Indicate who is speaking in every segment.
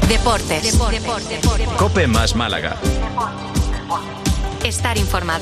Speaker 1: Deportes.
Speaker 2: COPE más Málaga.
Speaker 1: Estar informado.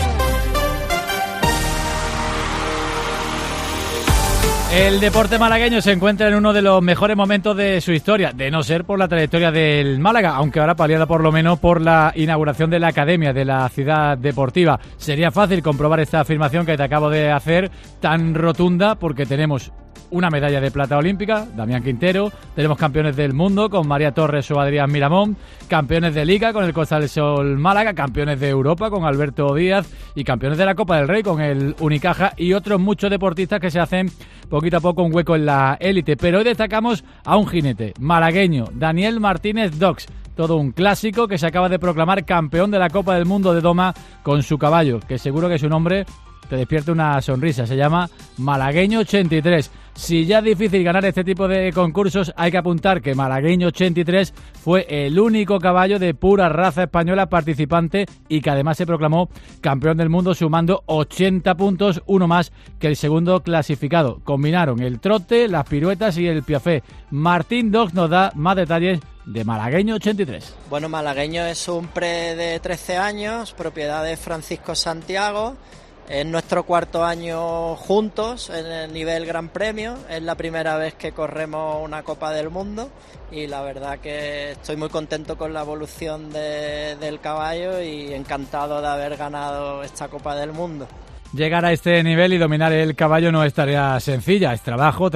Speaker 3: El deporte malagueño se encuentra en uno de los mejores momentos de su historia, de no ser por la trayectoria del Málaga, aunque ahora paliada por lo menos por la inauguración de la Academia de la Ciudad Deportiva. Sería fácil comprobar esta afirmación que te acabo de hacer, tan rotunda, porque tenemos una medalla de plata olímpica, Damián Quintero, tenemos campeones del mundo con María Torres o Adrián Miramón, campeones de Liga con el Costa del Sol Málaga, campeones de Europa con Alberto Díaz y campeones de la Copa del Rey con el Unicaja y otros muchos deportistas que se hacen poquito a poco un hueco en la élite. Pero hoy destacamos a un jinete malagueño, Daniel Martínez Dox. Todo un clásico que se acaba de proclamar campeón de la Copa del Mundo de Doma con su caballo, que seguro que su nombre te despierta una sonrisa. Se llama Malagueño 83. Si ya es difícil ganar este tipo de concursos, hay que apuntar que Malagueño 83 fue el único caballo de pura raza española participante y que además se proclamó campeón del mundo sumando 80 puntos, uno más que el segundo clasificado. Combinaron el trote, las piruetas y el piafé. Martín Dox nos da más detalles de Malagueño 83.
Speaker 4: Bueno, Malagueño es un pre de 13 años, propiedad de Francisco Santiago. Es nuestro cuarto año juntos en el nivel Gran Premio. Es la primera vez que corremos una Copa del Mundo y la verdad que estoy muy contento con la evolución del caballo y encantado de haber ganado esta Copa del Mundo.
Speaker 3: Llegar a este nivel y dominar el caballo no es tarea sencilla, es trabajo,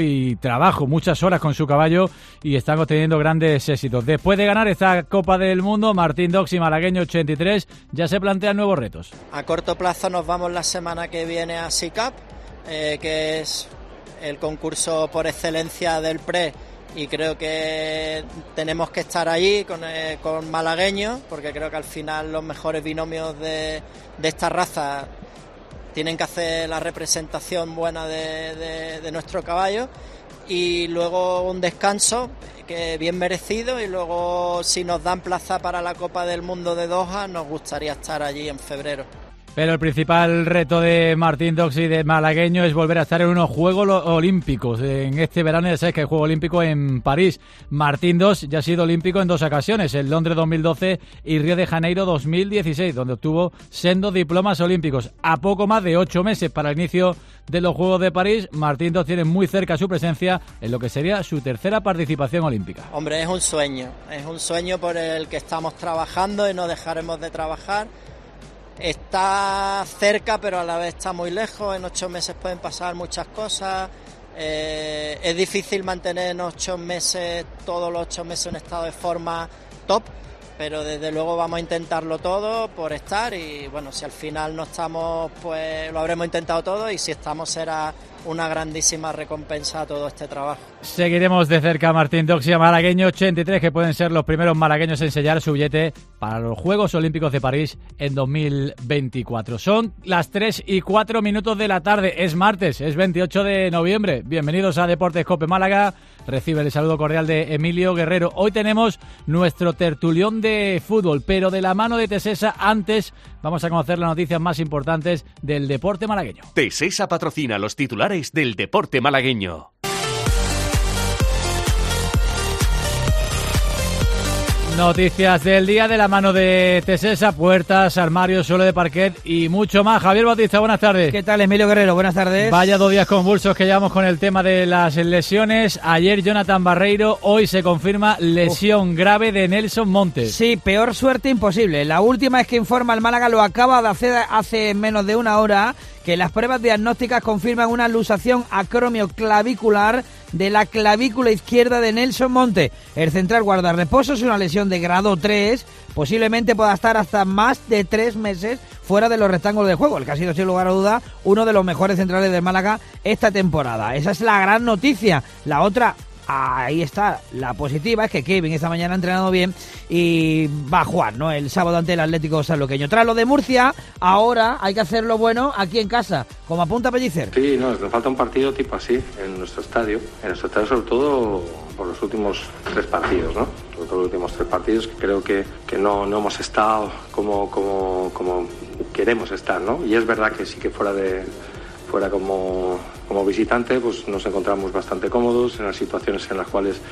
Speaker 3: muchas horas con su caballo y están obteniendo grandes éxitos. Después de ganar esta Copa del Mundo, Martín Dox y Malagueño 83 ya se plantean nuevos retos.
Speaker 4: A corto plazo nos vamos la semana que viene a SICAP, que es el concurso por excelencia del pre, y creo que tenemos que estar allí con Malagueño, porque creo que al final los mejores binomios de esta raza tienen que hacer la representación buena de nuestro caballo, y luego un descanso que bien merecido, y luego si nos dan plaza para la Copa del Mundo de Doha nos gustaría estar allí en febrero.
Speaker 3: Pero el principal reto de Martín Dox y de Malagueño es volver a estar en unos Juegos Olímpicos. En este verano ya sabes que hay Juego Olímpico en París. Martín Dox ya ha sido olímpico en dos ocasiones, en Londres 2012 y Río de Janeiro 2016, donde obtuvo sendos diplomas olímpicos. A poco más de 8 meses para el inicio de los Juegos de París, Martín Dox tiene muy cerca su presencia en lo que sería su tercera participación olímpica.
Speaker 4: Hombre, es un sueño por el que estamos trabajando y no dejaremos de trabajar. Está cerca, pero a la vez está muy lejos. En 8 meses pueden pasar muchas cosas. Es difícil mantener en 8 meses, todos los 8 meses, un estado de forma top, pero desde luego vamos a intentarlo todo por estar, y bueno, si al final no estamos, pues lo habremos intentado todo, y si estamos será una grandísima recompensa a todo este trabajo.
Speaker 3: Seguiremos de cerca a Martín Dox y a Malagueño 83, que pueden ser los primeros malagueños en sellar su billete para los Juegos Olímpicos de París en 2024. Son las 3:04 de la tarde, es martes, es 28 de noviembre. Bienvenidos a Deportes COPE Málaga. Recibe el saludo cordial de Emilio Guerrero. Hoy tenemos nuestro tertulión de fútbol, pero de la mano de Tesesa. Antes vamos a conocer las noticias más importantes del deporte malagueño.
Speaker 5: Tesesa patrocina los titulares del deporte malagueño.
Speaker 3: Noticias del día de la mano de Tesesa, puertas, armarios, suelo de parquet y mucho más. Javier Bautista, buenas tardes.
Speaker 6: ¿Qué tal, Emilio Guerrero? Buenas tardes.
Speaker 3: Vaya 2 días convulsos que llevamos con el tema de las lesiones. Ayer Jonathan Barreiro, hoy se confirma lesión grave de Nelson Montes.
Speaker 6: Sí, peor suerte imposible. La última es que informa el Málaga, lo acaba de hacer hace menos de una hora, que las pruebas diagnósticas confirman una luxación acromioclavicular de la clavícula izquierda de Nelson Montes. El central guardarreposo es una lesión de grado 3, posiblemente pueda estar hasta más de 3 meses fuera de los rectángulos de juego, el que ha sido sin lugar a duda uno de los mejores centrales del Málaga esta temporada. Esa es la gran noticia. La otra, ahí está, la positiva, es que Kevin esta mañana ha entrenado bien y va a jugar, ¿no?, el sábado ante el Atlético Sanluqueño. Tras lo de Murcia, ahora hay que hacerlo bueno aquí en casa, como apunta Pellicer.
Speaker 7: Sí, no, nos falta un partido tipo así en nuestro estadio sobre todo por los últimos 3 partidos, ¿no? Sobre todo los últimos 3 partidos, que creo que no hemos estado como queremos estar, ¿no? Y es verdad que sí que fuera como visitante, pues nos encontramos bastante cómodos en las situaciones en las cuales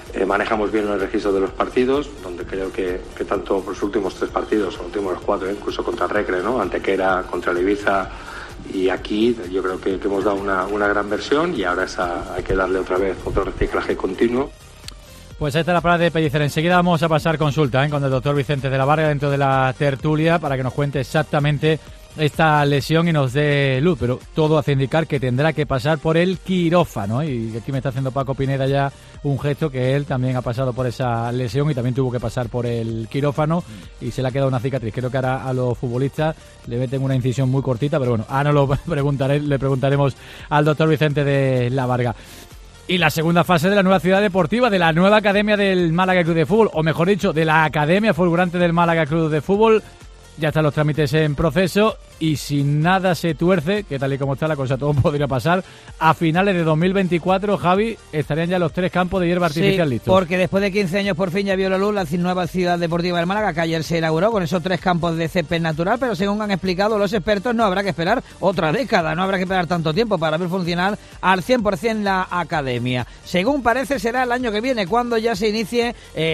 Speaker 7: manejamos bien el registro de los partidos, donde creo que tanto por los últimos 3 partidos, o los últimos 4, incluso contra Recre, ¿no? Antequera, contra el Ibiza, y aquí yo creo que hemos dado una gran versión, y ahora hay que darle otra vez otro reciclaje continuo.
Speaker 3: Pues ahí está la palabra de Pellicer. Enseguida vamos a pasar consulta con el doctor Vicente de la Varga dentro de la tertulia para que nos cuente exactamente esta lesión y nos dé luz, pero todo hace indicar que tendrá que pasar por el quirófano, y aquí me está haciendo Paco Pineda ya un gesto que él también ha pasado por esa lesión y también tuvo que pasar por el quirófano y se le ha quedado una cicatriz. Creo que ahora a los futbolistas le meten una incisión muy cortita, pero bueno, ahora le preguntaremos al doctor Vicente de la Varga. Y la segunda fase de la nueva ciudad deportiva, de la nueva academia del Málaga Club de Fútbol, o mejor dicho, de la academia fulgurante del Málaga Club de Fútbol. Ya están los trámites en proceso y si nada se tuerce, que tal y como está la cosa todo podría pasar, a finales de 2024, Javi, estarían ya los 3 campos de hierba artificial listos.
Speaker 6: Porque después de 15 años por fin ya vio la luz la nueva ciudad deportiva del Málaga, que ayer se inauguró con esos 3 campos de césped natural, pero según han explicado los expertos, no habrá que esperar otra década, no habrá que esperar tanto tiempo para ver funcionar al 100% la academia. Según parece será el año que viene cuando ya se inicie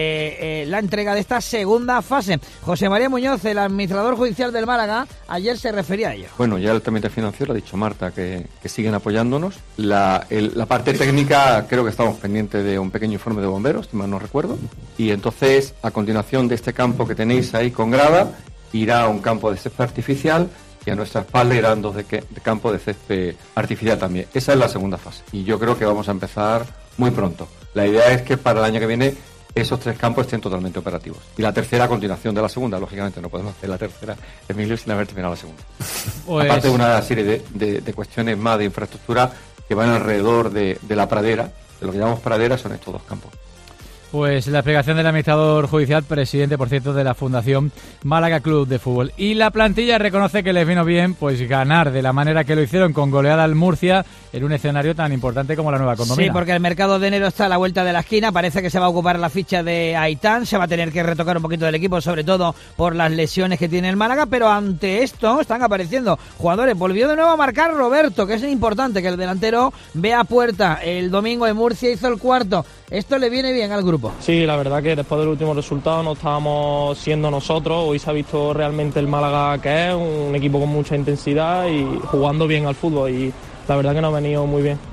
Speaker 6: la entrega de esta segunda fase. José María Muñoz, el administrador judicial del Málaga, ayer se refería a ello.
Speaker 1: Bueno, ya el trámite financiero, ha dicho Marta que siguen apoyándonos. La parte técnica, creo que estamos pendientes de un pequeño informe de bomberos, si mal no recuerdo. Y entonces, a continuación de este campo que tenéis ahí con grada, irá a un campo de césped artificial y a nuestra espalda irán 2 de campo de césped artificial también. Esa es la segunda fase y yo creo que vamos a empezar muy pronto. La idea es que para el año que viene esos 3 campos estén totalmente operativos. Y la tercera a continuación de la segunda. Lógicamente no podemos hacer la tercera, Emilio, sin haber terminado la segunda. Pues... Aparte de una serie de cuestiones más de infraestructura que van alrededor de la pradera, de lo que llamamos pradera, son estos 2 campos.
Speaker 3: Pues la explicación del administrador judicial, presidente, por cierto, de la Fundación Málaga Club de Fútbol. Y la plantilla reconoce que les vino bien pues ganar de la manera que lo hicieron con goleada al Murcia en un escenario tan importante como la Nueva Condomina.
Speaker 6: Sí, porque el mercado de enero está a la vuelta de la esquina. Parece que se va a ocupar la ficha de Aitán. Se va a tener que retocar un poquito del equipo, sobre todo por las lesiones que tiene el Málaga. Pero ante esto están apareciendo jugadores. Volvió de nuevo a marcar Roberto, que es importante que el delantero vea puerta. El domingo en Murcia hizo el 4. Esto le viene bien al grupo.
Speaker 8: Sí, la verdad que después del último resultado no estábamos siendo nosotros. Hoy se ha visto realmente el Málaga que es, un equipo con mucha intensidad y jugando bien al fútbol, y la verdad que nos ha venido muy bien.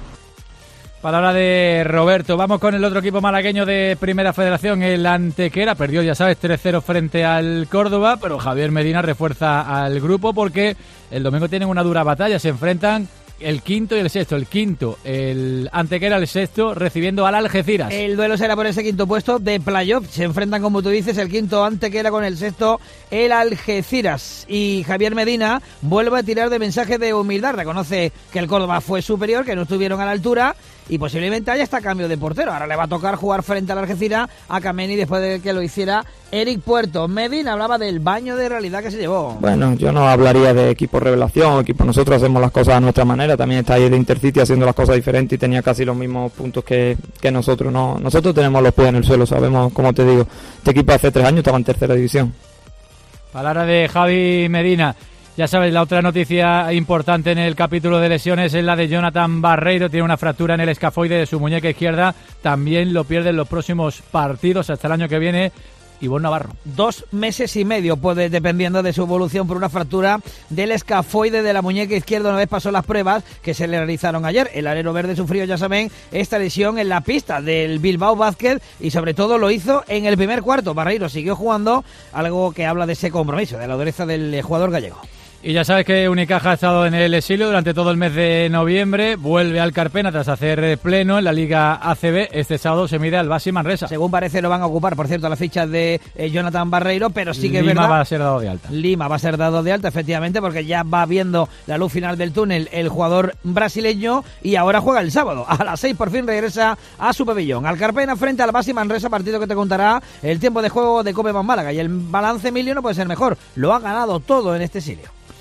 Speaker 3: Palabra de Roberto. Vamos con el otro equipo malagueño de Primera Federación, el Antequera. Perdió, ya sabes, 3-0 frente al Córdoba, pero Javier Medina refuerza al grupo porque el domingo tienen una dura batalla. Se enfrentan el quinto y el sexto. El quinto, el Antequera, el sexto, recibiendo al Algeciras.
Speaker 6: El duelo será por ese quinto puesto de playoff. Se enfrentan, como tú dices, el quinto Antequera con el sexto, el Algeciras. Y Javier Medina vuelve a tirar de mensaje de humildad. Reconoce que el Córdoba fue superior, que no estuvieron a la altura y posiblemente haya hasta cambio de portero. Ahora le va a tocar jugar frente al Algeciras a Kameni después de que lo hiciera Eric Puerto. Medina hablaba del baño de realidad que se llevó.
Speaker 9: Bueno, yo no hablaría de equipo revelación, nosotros hacemos las cosas a nuestra manera. También está ahí el Intercity haciendo las cosas diferentes y tenía casi los mismos puntos que nosotros. No, nosotros tenemos los pies en el suelo, sabemos, como te digo, este equipo hace 3 años estaba en tercera división.
Speaker 3: Palabra de Javi Medina. Ya sabes, la otra noticia importante en el capítulo de lesiones es la de Jonathan Barreiro. Tiene una fractura en el escafoide de su muñeca izquierda. También lo pierde en los próximos partidos hasta el año que viene. Ivonne Navarro.
Speaker 6: 2 meses y medio puede, dependiendo de su evolución, por una fractura del escafoide de la muñeca izquierda. Una vez pasó las pruebas que se le realizaron ayer. El alero verde sufrió, ya saben, esta lesión en la pista del Bilbao Basket y sobre todo lo hizo en el primer cuarto. Barreiro siguió jugando, algo que habla de ese compromiso, de la dureza del jugador gallego.
Speaker 3: Y ya sabes que Unicaja ha estado en el exilio durante todo el mes de noviembre. Vuelve al Carpena tras hacer pleno en la Liga ACB. Este sábado se mide al Baxi Manresa.
Speaker 6: Según parece lo van a ocupar, por cierto, las fichas de Jonathan Barreiro, pero sí que es verdad.
Speaker 3: Lima va a ser dado de alta.
Speaker 6: Lima va a ser dado de alta, efectivamente, porque ya va viendo la luz final del túnel el jugador brasileño y ahora juega el sábado. A las 6 por fin regresa a su pabellón. Al Carpena frente al Baxi Manresa, partido que te contará el tiempo de juego de Cope Málaga. Y el balance, Emilio, no puede ser mejor. Lo ha ganado todo en este exilio.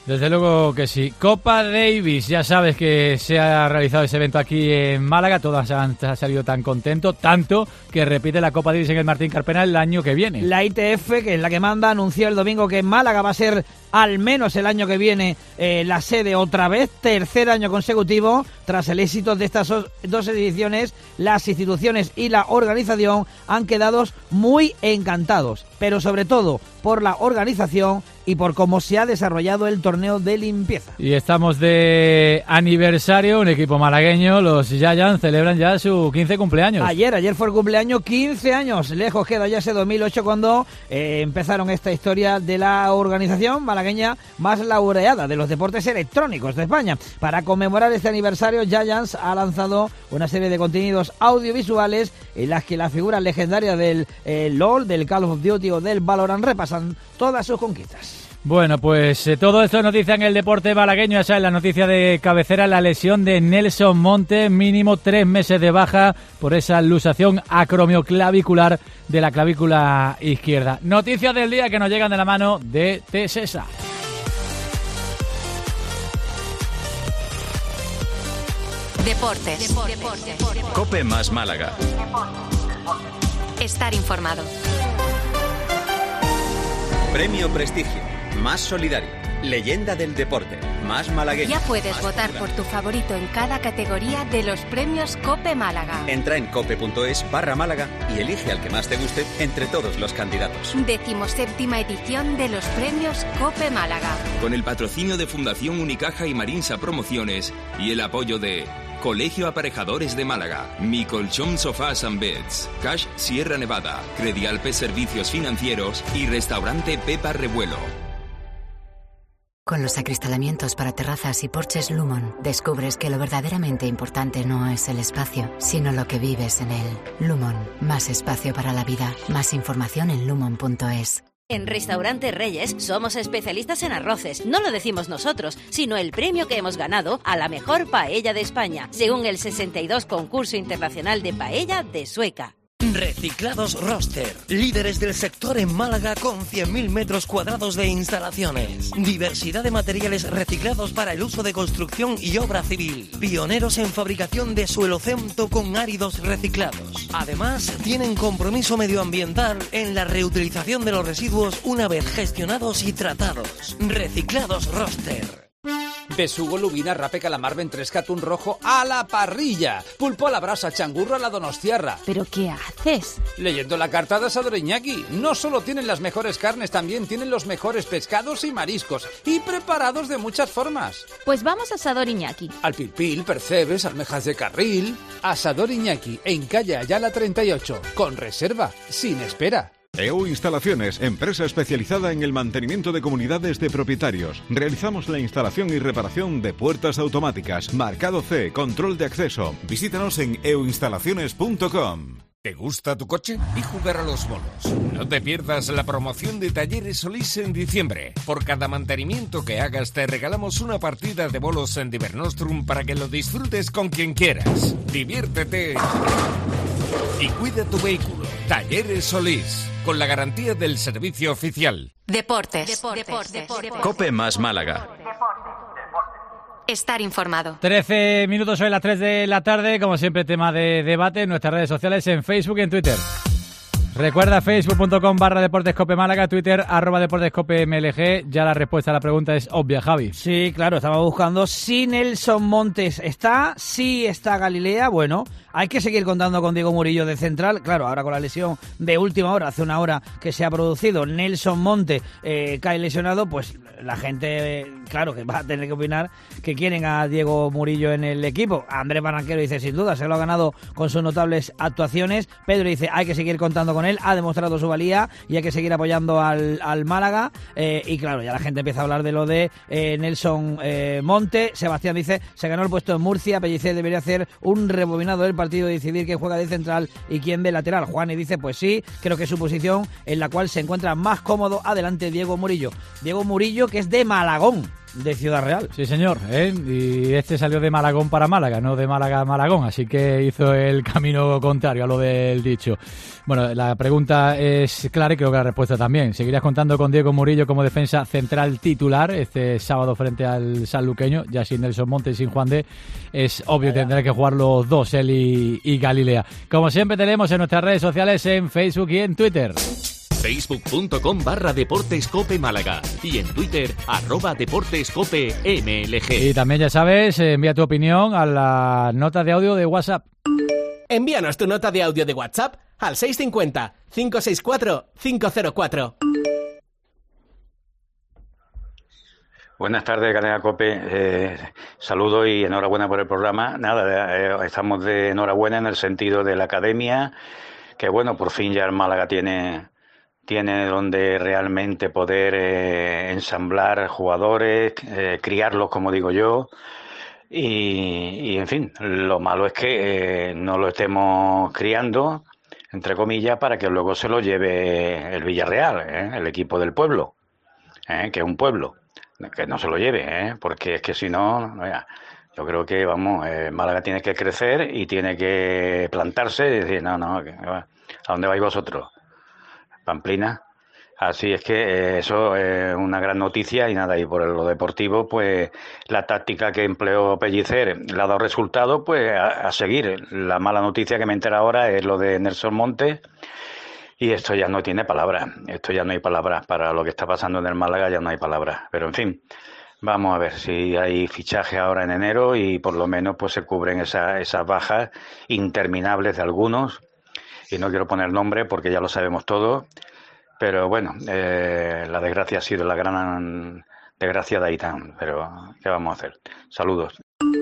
Speaker 3: Desde luego que sí. Copa Davis, ya sabes que se ha realizado ese evento aquí en Málaga, todos han salido tan contentos, tanto que repite la Copa Davis en el Martín Carpena el año que viene.
Speaker 6: La ITF, que es la que manda, anunció el domingo que Málaga va a ser al menos el año que viene la sede otra vez, tercer año consecutivo. Tras el éxito de estas dos ediciones, las instituciones y la organización han quedado muy encantados, pero sobre todo por la organización y por cómo se ha desarrollado el torneo de limpieza.
Speaker 3: Y estamos de aniversario, un equipo malagueño, los Giants celebran ya su 15 cumpleaños.
Speaker 6: Ayer fue el cumpleaños, 15 años, lejos queda ya ese 2008 cuando empezaron esta historia de la organización malagueña más laureada de los deportes electrónicos de España. Para conmemorar este aniversario, Giants ha lanzado una serie de contenidos audiovisuales en las que las figuras legendarias del LoL, del Call of Duty o del Valorant repasan todas sus conquistas.
Speaker 3: Bueno, pues todo esto es noticia en el deporte malagueño. Ya sabes, la noticia de cabecera, la lesión de Nelson Montes, mínimo 3 meses de baja por esa luxación acromioclavicular de la clavícula izquierda. Noticias del día que nos llegan de la mano de TSESA.
Speaker 10: Deportes.
Speaker 2: COPE más Málaga.
Speaker 10: Estar informado.
Speaker 11: Premio Prestigio, más solidario, leyenda del deporte, más malagueño.
Speaker 10: Ya puedes
Speaker 11: más
Speaker 10: votar
Speaker 11: popular.
Speaker 10: por tu favorito en cada categoría de los premios COPE Málaga.
Speaker 11: Entra en cope.es/Málaga y elige al que más te guste entre todos los candidatos.
Speaker 10: 17ª edición de los premios COPE Málaga.
Speaker 12: Con el patrocinio de Fundación Unicaja y Marinsa Promociones y el apoyo de Colegio Aparejadores de Málaga, Mi Colchón Sofás and Beds, Cash Sierra Nevada, Credialpe Servicios Financieros y Restaurante Pepa Revuelo.
Speaker 13: Con los acristalamientos para terrazas y porches Lumon, descubres que lo verdaderamente importante no es el espacio, sino lo que vives en él. Lumon, más espacio para la vida. Más información en lumon.es.
Speaker 14: En Restaurante Reyes somos especialistas en arroces. No lo decimos nosotros, sino el premio que hemos ganado a la mejor paella de España, según el 62 Concurso Internacional de Paella de Sueca.
Speaker 15: Reciclados Roster, líderes del sector en Málaga con 100.000 metros cuadrados de instalaciones. Diversidad de materiales reciclados para el uso de construcción y obra civil. Pioneros en fabricación de suelocemento con áridos reciclados. Además, tienen compromiso medioambiental en la reutilización de los residuos una vez gestionados y tratados. Reciclados Roster.
Speaker 16: Besugo, lubina, rape, calamar, ventresca, atún rojo a la parrilla. Pulpo a la brasa, changurro a la donostiarra.
Speaker 17: ¿Pero qué haces?
Speaker 16: Leyendo la carta de Asador Iñaki. No solo tienen las mejores carnes, también tienen los mejores pescados y mariscos. Y preparados de muchas formas.
Speaker 17: Pues vamos a Asador Iñaki.
Speaker 16: Al pilpil, percebes, almejas de carril. Asador Iñaki, en calle Ayala 38. Con reserva, sin espera.
Speaker 18: EU Instalaciones, empresa especializada en el mantenimiento de comunidades de propietarios. Realizamos la instalación y reparación de puertas automáticas, marcado C, control de acceso. Visítanos en euinstalaciones.com.
Speaker 19: ¿Te gusta tu coche? Y jugar a los bolos. No te pierdas la promoción de Talleres Solís en diciembre. Por cada mantenimiento que hagas te regalamos una partida de bolos en Divernostrum para que lo disfrutes con quien quieras. Diviértete y cuida tu vehículo. Talleres Solís, con la garantía del servicio oficial.
Speaker 10: Deportes.
Speaker 2: COPE más Málaga.
Speaker 10: Estar informado.
Speaker 3: 13 minutos, hoy las 3 de la tarde, como siempre tema de debate en nuestras redes sociales, en Facebook y en Twitter. Recuerda facebook.com/deportescope Málaga, Twitter @deportescopemlg. Ya la respuesta a la pregunta es obvia, Javi.
Speaker 6: Sí, claro, estaba buscando si Nelson Montes está, si está Galilea. Bueno, hay que seguir contando con Diego Murillo de central. Claro, ahora con la lesión de última hora, hace una hora que se ha producido, Nelson Montes cae lesionado, pues la gente, claro, que va a tener que opinar que quieren a Diego Murillo en el equipo. Andrés Barranquero dice, sin duda, se lo ha ganado con sus notables actuaciones. Pedro dice, hay que seguir contando con él, ha demostrado su valía y hay que seguir apoyando al Málaga. Y claro, ya la gente empieza a hablar de lo de Nelson Monte. Sebastián dice, se ganó el puesto en Murcia, Pellicer debería hacer un rebobinado del partido y decidir quién juega de central y quién de lateral. Juan y dice, pues sí, creo que es su posición en la cual se encuentra más cómodo. Adelante Diego Murillo. Diego Murillo, que es de Malagón. de Ciudad Real.
Speaker 3: Sí, señor, y este salió de Malagón para Málaga, no de Málaga a Malagón, así que hizo el camino contrario a lo del dicho. Bueno, la pregunta es clara y creo que la respuesta también. ¿Seguirías contando con Diego Murillo como defensa central titular este sábado frente al sanluqueño? Ya sin Nelson Montes y sin Juan de, es obvio que tendrá que jugar los dos, él y Galilea. Como siempre tenemos en nuestras redes sociales, en Facebook y en Twitter.
Speaker 5: Facebook.com/Deportes Cope Málaga y en Twitter @DeportesCopeMLG.
Speaker 3: Y también ya sabes, envía tu opinión a la nota de audio de WhatsApp.
Speaker 20: Envíanos tu nota de audio de WhatsApp al 650-564-504.
Speaker 21: Buenas tardes, Cadena COPE. Saludos y enhorabuena por el programa. Nada, estamos de enhorabuena en el sentido de la academia, que bueno, por fin ya el Málaga tiene donde realmente poder ensamblar jugadores, criarlos, como digo yo, y en fin, lo malo es que no lo estemos criando, entre comillas, para que luego se lo lleve el Villarreal, el equipo del pueblo, que es un pueblo, que no se lo lleve, porque es que si no, yo creo que, Málaga tiene que crecer y tiene que plantarse y decir, ¿a dónde vais vosotros? Pamplina. Así es que eso es una gran noticia y nada, y por lo deportivo, pues la táctica que empleó Pellicer le ha dado resultado, pues a seguir. La mala noticia que me entera ahora es lo de Nelson Montes y esto ya no tiene palabras, esto ya no hay palabras para lo que está pasando en el Málaga, ya no hay palabras, pero en fin, vamos a ver si hay fichaje ahora en enero y por lo menos pues se cubren esas bajas interminables de algunos. Y no quiero poner nombre porque ya lo sabemos todo, pero bueno, la desgracia ha sido la gran desgracia de Aitán, pero ¿qué vamos a hacer? Saludos.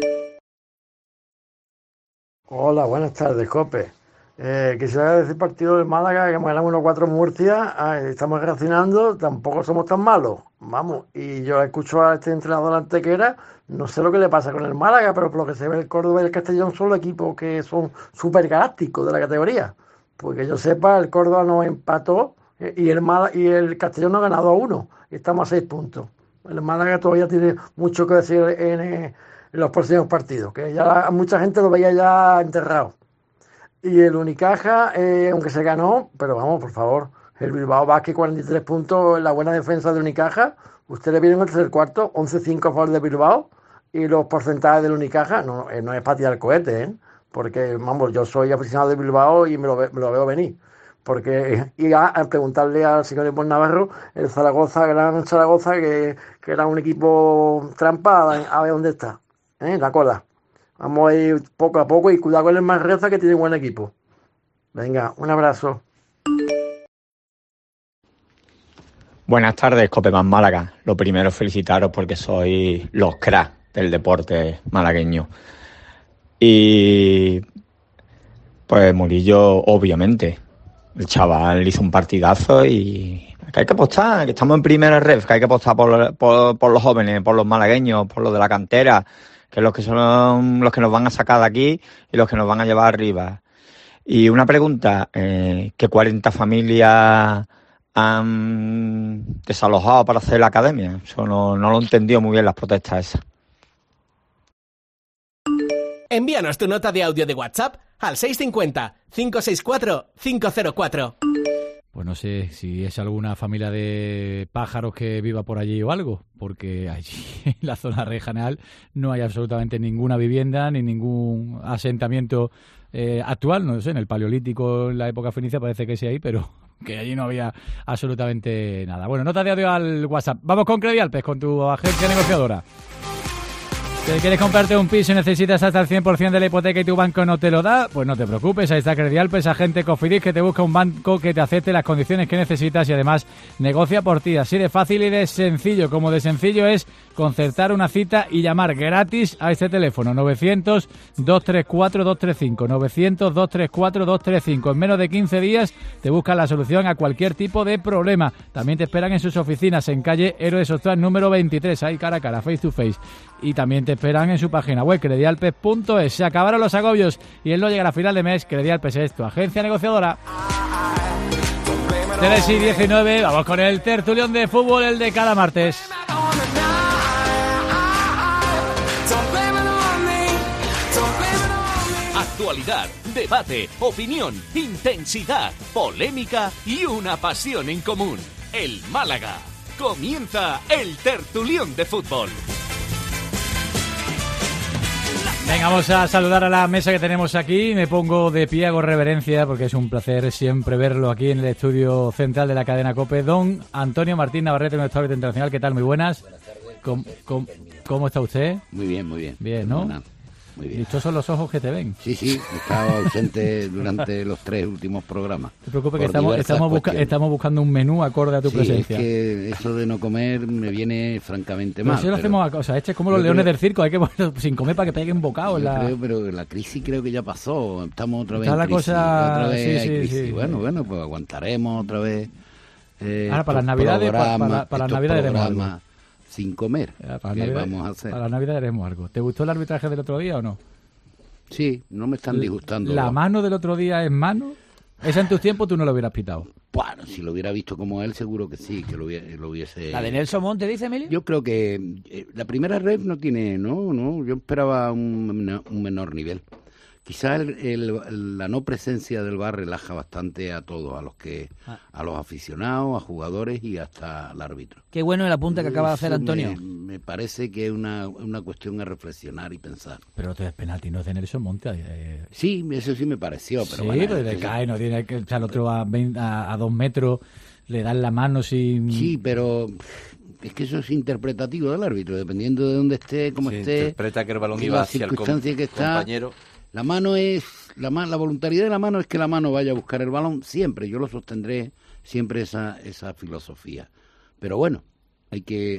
Speaker 22: Hola, buenas tardes, Cope. Quisiera decir partido del Málaga, que hemos ganado 1-4 Murcia, estamos reaccionando, tampoco somos tan malos, vamos, y yo escucho a este entrenador Antequera, no sé lo que le pasa con el Málaga, pero por lo que se ve el Córdoba y el Castellón son los equipos que son súper galácticos de la categoría. Porque yo sepa, el Córdoba nos empató y el Castellón nos ha ganado a 1. Y estamos a 6 puntos. El Málaga todavía tiene mucho que decir en los próximos partidos, que ya mucha gente lo veía ya enterrado. Y el Unicaja, aunque se ganó, pero vamos, por favor, el Bilbao Basket 43 puntos, la buena defensa de Unicaja. Ustedes vieron el tercer cuarto, 11-5 a favor de Bilbao, y los porcentajes del Unicaja no es para tirar cohetes, porque, vamos, yo soy aficionado de Bilbao y me lo veo venir. Porque, y a preguntarle al señor Iván Navarro, el Zaragoza, Gran Zaragoza, que era un equipo trampa, a ver dónde está, la cola. Vamos a ir poco a poco y cuidado con el Manresa, que tiene un buen equipo. Venga, un abrazo.
Speaker 9: Buenas tardes, Cope Más Málaga. Lo primero, felicitaros porque sois los cracks del deporte malagueño. Y pues Murillo, obviamente, el chaval hizo un partidazo y que hay que apostar, que estamos en primera ref, que hay que apostar por los jóvenes, por los malagueños, por los de la cantera, que los que son los que nos van a sacar de aquí y los que nos van a llevar arriba. Y una pregunta, ¿qué 40 familias han desalojado para hacer la academia? Eso no lo he entendido muy bien, las protestas esas.
Speaker 20: Envíanos tu nota de audio de WhatsApp al 650-564-504.
Speaker 3: Pues no sé si es alguna familia de pájaros que viva por allí o algo, porque allí en la zona regional no hay absolutamente ninguna vivienda ni ningún asentamiento actual. No sé, en el Paleolítico, en la época fenicia parece que sí hay, pero que allí no había absolutamente nada. Bueno, nota de audio al WhatsApp. Vamos con Credialpes, con tu agencia negociadora. Si quieres comprarte un piso y necesitas hasta el 100% de la hipoteca y tu banco no te lo da, pues no te preocupes, ahí está Credialpes, agente Cofidis, que te busca un banco que te acepte las condiciones que necesitas y además negocia por ti, así de fácil y de sencillo. Como de sencillo es concertar una cita y llamar gratis a este teléfono 900-234-235, 900-234-235. En menos de 15 días te buscan la solución a cualquier tipo de problema. También te esperan en sus oficinas en calle Héroes Ostras número 23, ahí cara a cara, face to face. Y también te esperan en su página web, credialpes.es. Se acabaron los agobios y él no llega a final de mes. Credialpes es tu agencia negociadora. 3:19, vamos con el tertulión de fútbol, el de cada martes.
Speaker 5: actualidad, debate, opinión, intensidad, polémica y una pasión en común. El Málaga. Comienza el tertulión de fútbol.
Speaker 3: Venga, vamos a saludar a la mesa que tenemos aquí. Me pongo de pie, hago reverencia porque es un placer siempre verlo aquí en el estudio central de la cadena COPE. Don Antonio Martín Navarrete, nuestro árbitro internacional. ¿Qué tal? Muy buenas. ¿Cómo está usted?
Speaker 4: Muy bien, muy bien.
Speaker 3: Bien, ¿no?
Speaker 4: Muy bien.
Speaker 3: Dichosos los ojos que te ven.
Speaker 4: Sí, he estado ausente durante los 3 últimos programas.
Speaker 3: No te preocupes que estamos buscando un menú acorde a tu presencia.
Speaker 4: Es que eso de no comer me viene francamente mal.
Speaker 3: Si lo hacemos a cosas, es como los leones del circo, hay que poner sin comer para que peguen bocado.
Speaker 4: Pero la crisis creo que ya pasó, estamos otra vez
Speaker 3: en crisis.
Speaker 4: Otra vez
Speaker 3: hay
Speaker 4: crisis.
Speaker 3: Sí.
Speaker 4: Bueno, pues aguantaremos otra vez.
Speaker 3: Ahora para las Navidades, para las Navidades haremos algo.
Speaker 4: Sin comer. ¿Qué vamos a hacer?
Speaker 3: Para la Navidad haremos algo. ¿Te gustó el arbitraje del otro día o no?
Speaker 4: Sí, no me están disgustando.
Speaker 3: ¿La mano del otro día es mano? ¿Esa en tus tiempos tú no lo hubieras pitado?
Speaker 4: Bueno, si lo hubiera visto como él, seguro que sí, que lo hubiese...
Speaker 6: ¿La de Nelson Monte, dice Emilio?
Speaker 4: Yo creo que la primera red no tiene... No, yo esperaba un menor nivel. Quizás la no presencia del VAR relaja bastante a todos, a los aficionados, a jugadores y hasta al árbitro.
Speaker 6: Qué bueno el apunte que acaba de hacer Antonio.
Speaker 4: Me parece que es una cuestión a reflexionar y pensar.
Speaker 3: Pero no es penalti, no es de Nelson Monte.
Speaker 4: Sí, eso sí me pareció. Pero
Speaker 3: sí,
Speaker 4: bueno,
Speaker 3: pero le cae, no tiene que echar el otro a 2 metros, le dan la mano sin...
Speaker 4: Sí, pero... Es que eso es interpretativo del árbitro, dependiendo de dónde esté, cómo esté.
Speaker 1: Interpreta que el balón iba hacia el compañero.
Speaker 4: La mano es la voluntariedad de la mano es que la mano vaya a buscar el balón siempre. Yo lo sostendré siempre esa filosofía. Pero bueno, hay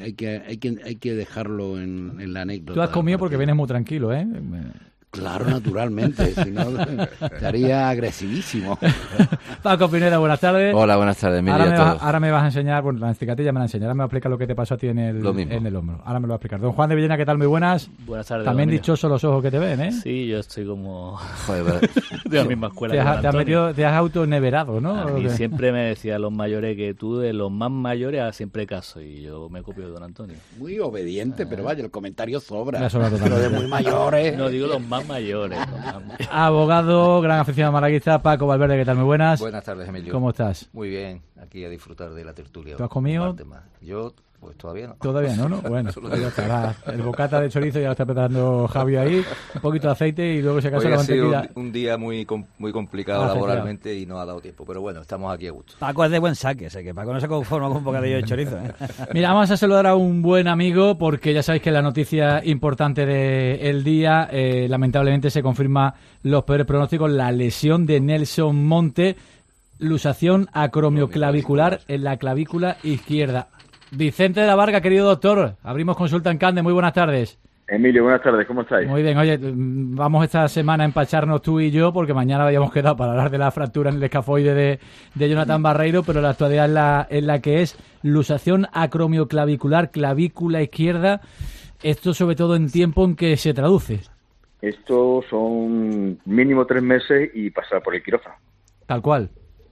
Speaker 4: que dejarlo en la anécdota.
Speaker 3: Tú has comido porque vienes muy tranquilo, ¿eh?
Speaker 4: Claro, naturalmente, si no estaría agresivísimo.
Speaker 3: Paco Pineda, buenas tardes.
Speaker 1: Hola, buenas tardes, Emilio.
Speaker 3: Ahora me vas a enseñar, bueno, la cicatilla me la enseñará, me va a explicar lo que te pasó a ti en el hombro. Ahora me lo va a explicar. Don Juan de Villena, ¿qué tal? Muy buenas.
Speaker 7: Buenas tardes.
Speaker 3: También dichosos los ojos que te ven, ¿eh?
Speaker 7: Sí, yo estoy como de la misma escuela.
Speaker 3: Te has autoneverado, ¿no?
Speaker 7: A mí siempre me decían los mayores que tú de los más mayores hagas siempre caso, y yo me copio de don Antonio.
Speaker 4: Muy obediente, pero vaya, el comentario sobra.
Speaker 3: Lo
Speaker 4: de muy mayores.
Speaker 7: No, digo los más mayores.
Speaker 3: Abogado, gran aficionado malaguista, Paco Valverde, ¿qué tal? Muy buenas.
Speaker 1: Buenas tardes, Emilio.
Speaker 3: ¿Cómo estás?
Speaker 1: Muy bien, aquí a disfrutar de la tertulia.
Speaker 3: ¿Tú has comido?
Speaker 1: Yo, pues todavía no.
Speaker 3: Todavía no, ¿no? Bueno, el bocata de chorizo ya lo está preparando Javi ahí, un poquito de aceite y luego se acaso la mantequilla.
Speaker 1: Ha sido un día muy complicado laboralmente y no ha dado tiempo, pero bueno, estamos aquí a gusto.
Speaker 6: Paco es de buen saque, sé que Paco no se conforma con un bocadillo de chorizo, ¿eh?
Speaker 3: Mira, vamos a saludar a un buen amigo porque ya sabéis que la noticia importante del día, lamentablemente se confirma los peores pronósticos, la lesión de Nelson Monte, luxación acromioclavicular en la clavícula izquierda. Vicente de la Varga, querido doctor, abrimos consulta en Cande, muy buenas tardes.
Speaker 23: Emilio, buenas tardes, ¿cómo estáis?
Speaker 3: Muy bien, oye, vamos esta semana a empacharnos tú y yo, porque mañana habíamos quedado para hablar de la fractura en el escafoide de Jonathan Barreiro, pero la actualidad es la que es, luxación acromioclavicular, clavícula izquierda, esto sobre todo en tiempo en que se traduce.
Speaker 23: Esto son mínimo 3 meses y pasar por el quirófano.
Speaker 3: Tal cual.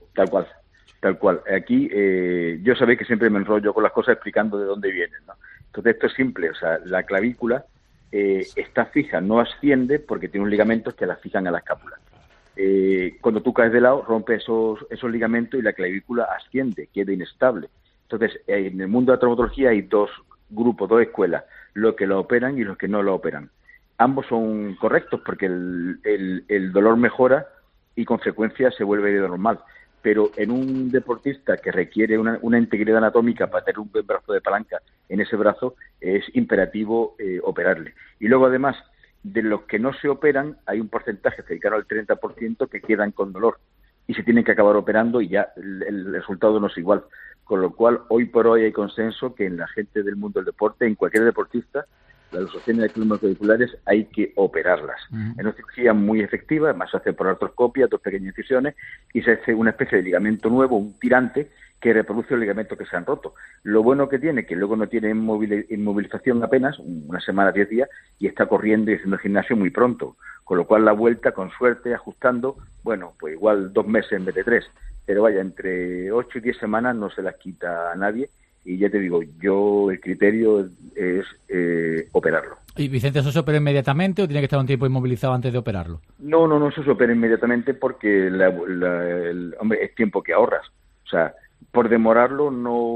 Speaker 23: Aquí, yo sabéis que siempre me enrollo con las cosas explicando de dónde vienen, ¿no? Entonces esto es simple, o sea, la clavícula está fija, no asciende porque tiene unos ligamentos que la fijan a la escápula. Cuando tú caes de lado, rompe esos ligamentos y la clavícula asciende, queda inestable. Entonces, en el mundo de la traumatología hay 2 grupos, 2 escuelas, los que lo operan y los que no lo operan. Ambos son correctos porque el dolor mejora y con frecuencia se vuelve normal. Pero en un deportista que requiere una integridad anatómica para tener un buen brazo de palanca en ese brazo, es imperativo operarle. Y luego, además, de los que no se operan, hay un porcentaje cercano al 30% que quedan con dolor y se tienen que acabar operando y ya el resultado no es igual. Con lo cual, hoy por hoy hay consenso que en la gente del mundo del deporte, en cualquier deportista, las luxaciones acromioclaviculares hay que operarlas. Es una cirugía muy efectiva, además se hace por artroscopia, 2 pequeñas incisiones, y se hace una especie de ligamento nuevo, un tirante, que reproduce los ligamentos que se han roto. Lo bueno que tiene, que luego no tiene inmovilización apenas, una semana, 10 días, y está corriendo y haciendo gimnasio muy pronto. Con lo cual la vuelta, con suerte, ajustando, bueno, pues igual 2 meses en vez de 3. Pero vaya, entre 8 y 10 semanas no se las quita a nadie. Y ya te digo, el criterio es operarlo.
Speaker 3: ¿Y Vicente, eso se opera inmediatamente o tiene que estar un tiempo inmovilizado antes de operarlo?
Speaker 23: No, eso se opera inmediatamente porque hombre, es tiempo que ahorras. O sea, por demorarlo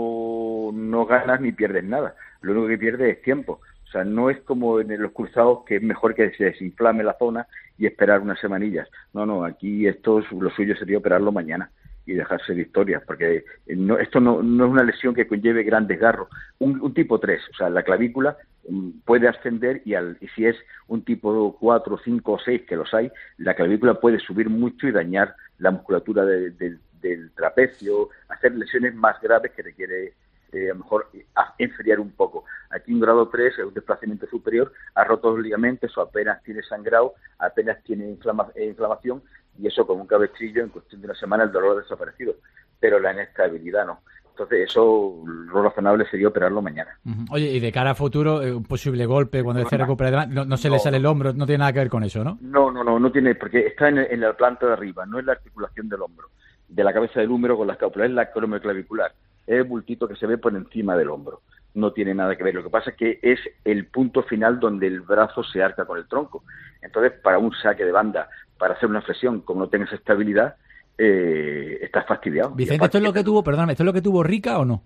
Speaker 23: no ganas ni pierdes nada. Lo único que pierdes es tiempo. O sea, no es como en los cruzados, que es mejor que se desinflame la zona y esperar unas semanillas. No, aquí lo suyo sería operarlo mañana y dejarse de historias, porque esto no es una lesión que conlleve gran desgarro. Un tipo 3, o sea, la clavícula puede ascender y si es un tipo 4, 5 o 6, que los hay, la clavícula puede subir mucho y dañar la musculatura del trapecio, hacer lesiones más graves que requiere a lo mejor enfriar un poco. Aquí un grado 3 es un desplazamiento superior, ha roto los ligamentos o apenas tiene sangrado, apenas tiene inflamación, y eso con un cabestrillo en cuestión de una semana el dolor ha desaparecido, pero la inestabilidad no. Entonces eso, lo razonable sería operarlo mañana.
Speaker 3: Oye, y de cara a futuro, un posible golpe cuando se recupera, no se le sale el hombro, no tiene nada que ver con eso, ¿no?
Speaker 23: No tiene, porque está en la planta de arriba, no es la articulación del hombro, de la cabeza del húmero con la escápula, es la acromioclavicular, es el bultito que se ve por encima del hombro, no tiene nada que ver. Lo que pasa es que es el punto final donde el brazo se arca con el tronco. Entonces, para un saque de banda, para hacer una flexión, como no tengas estabilidad, estás fastidiado.
Speaker 3: Vicente, ¿esto es lo que tuvo Rica o no?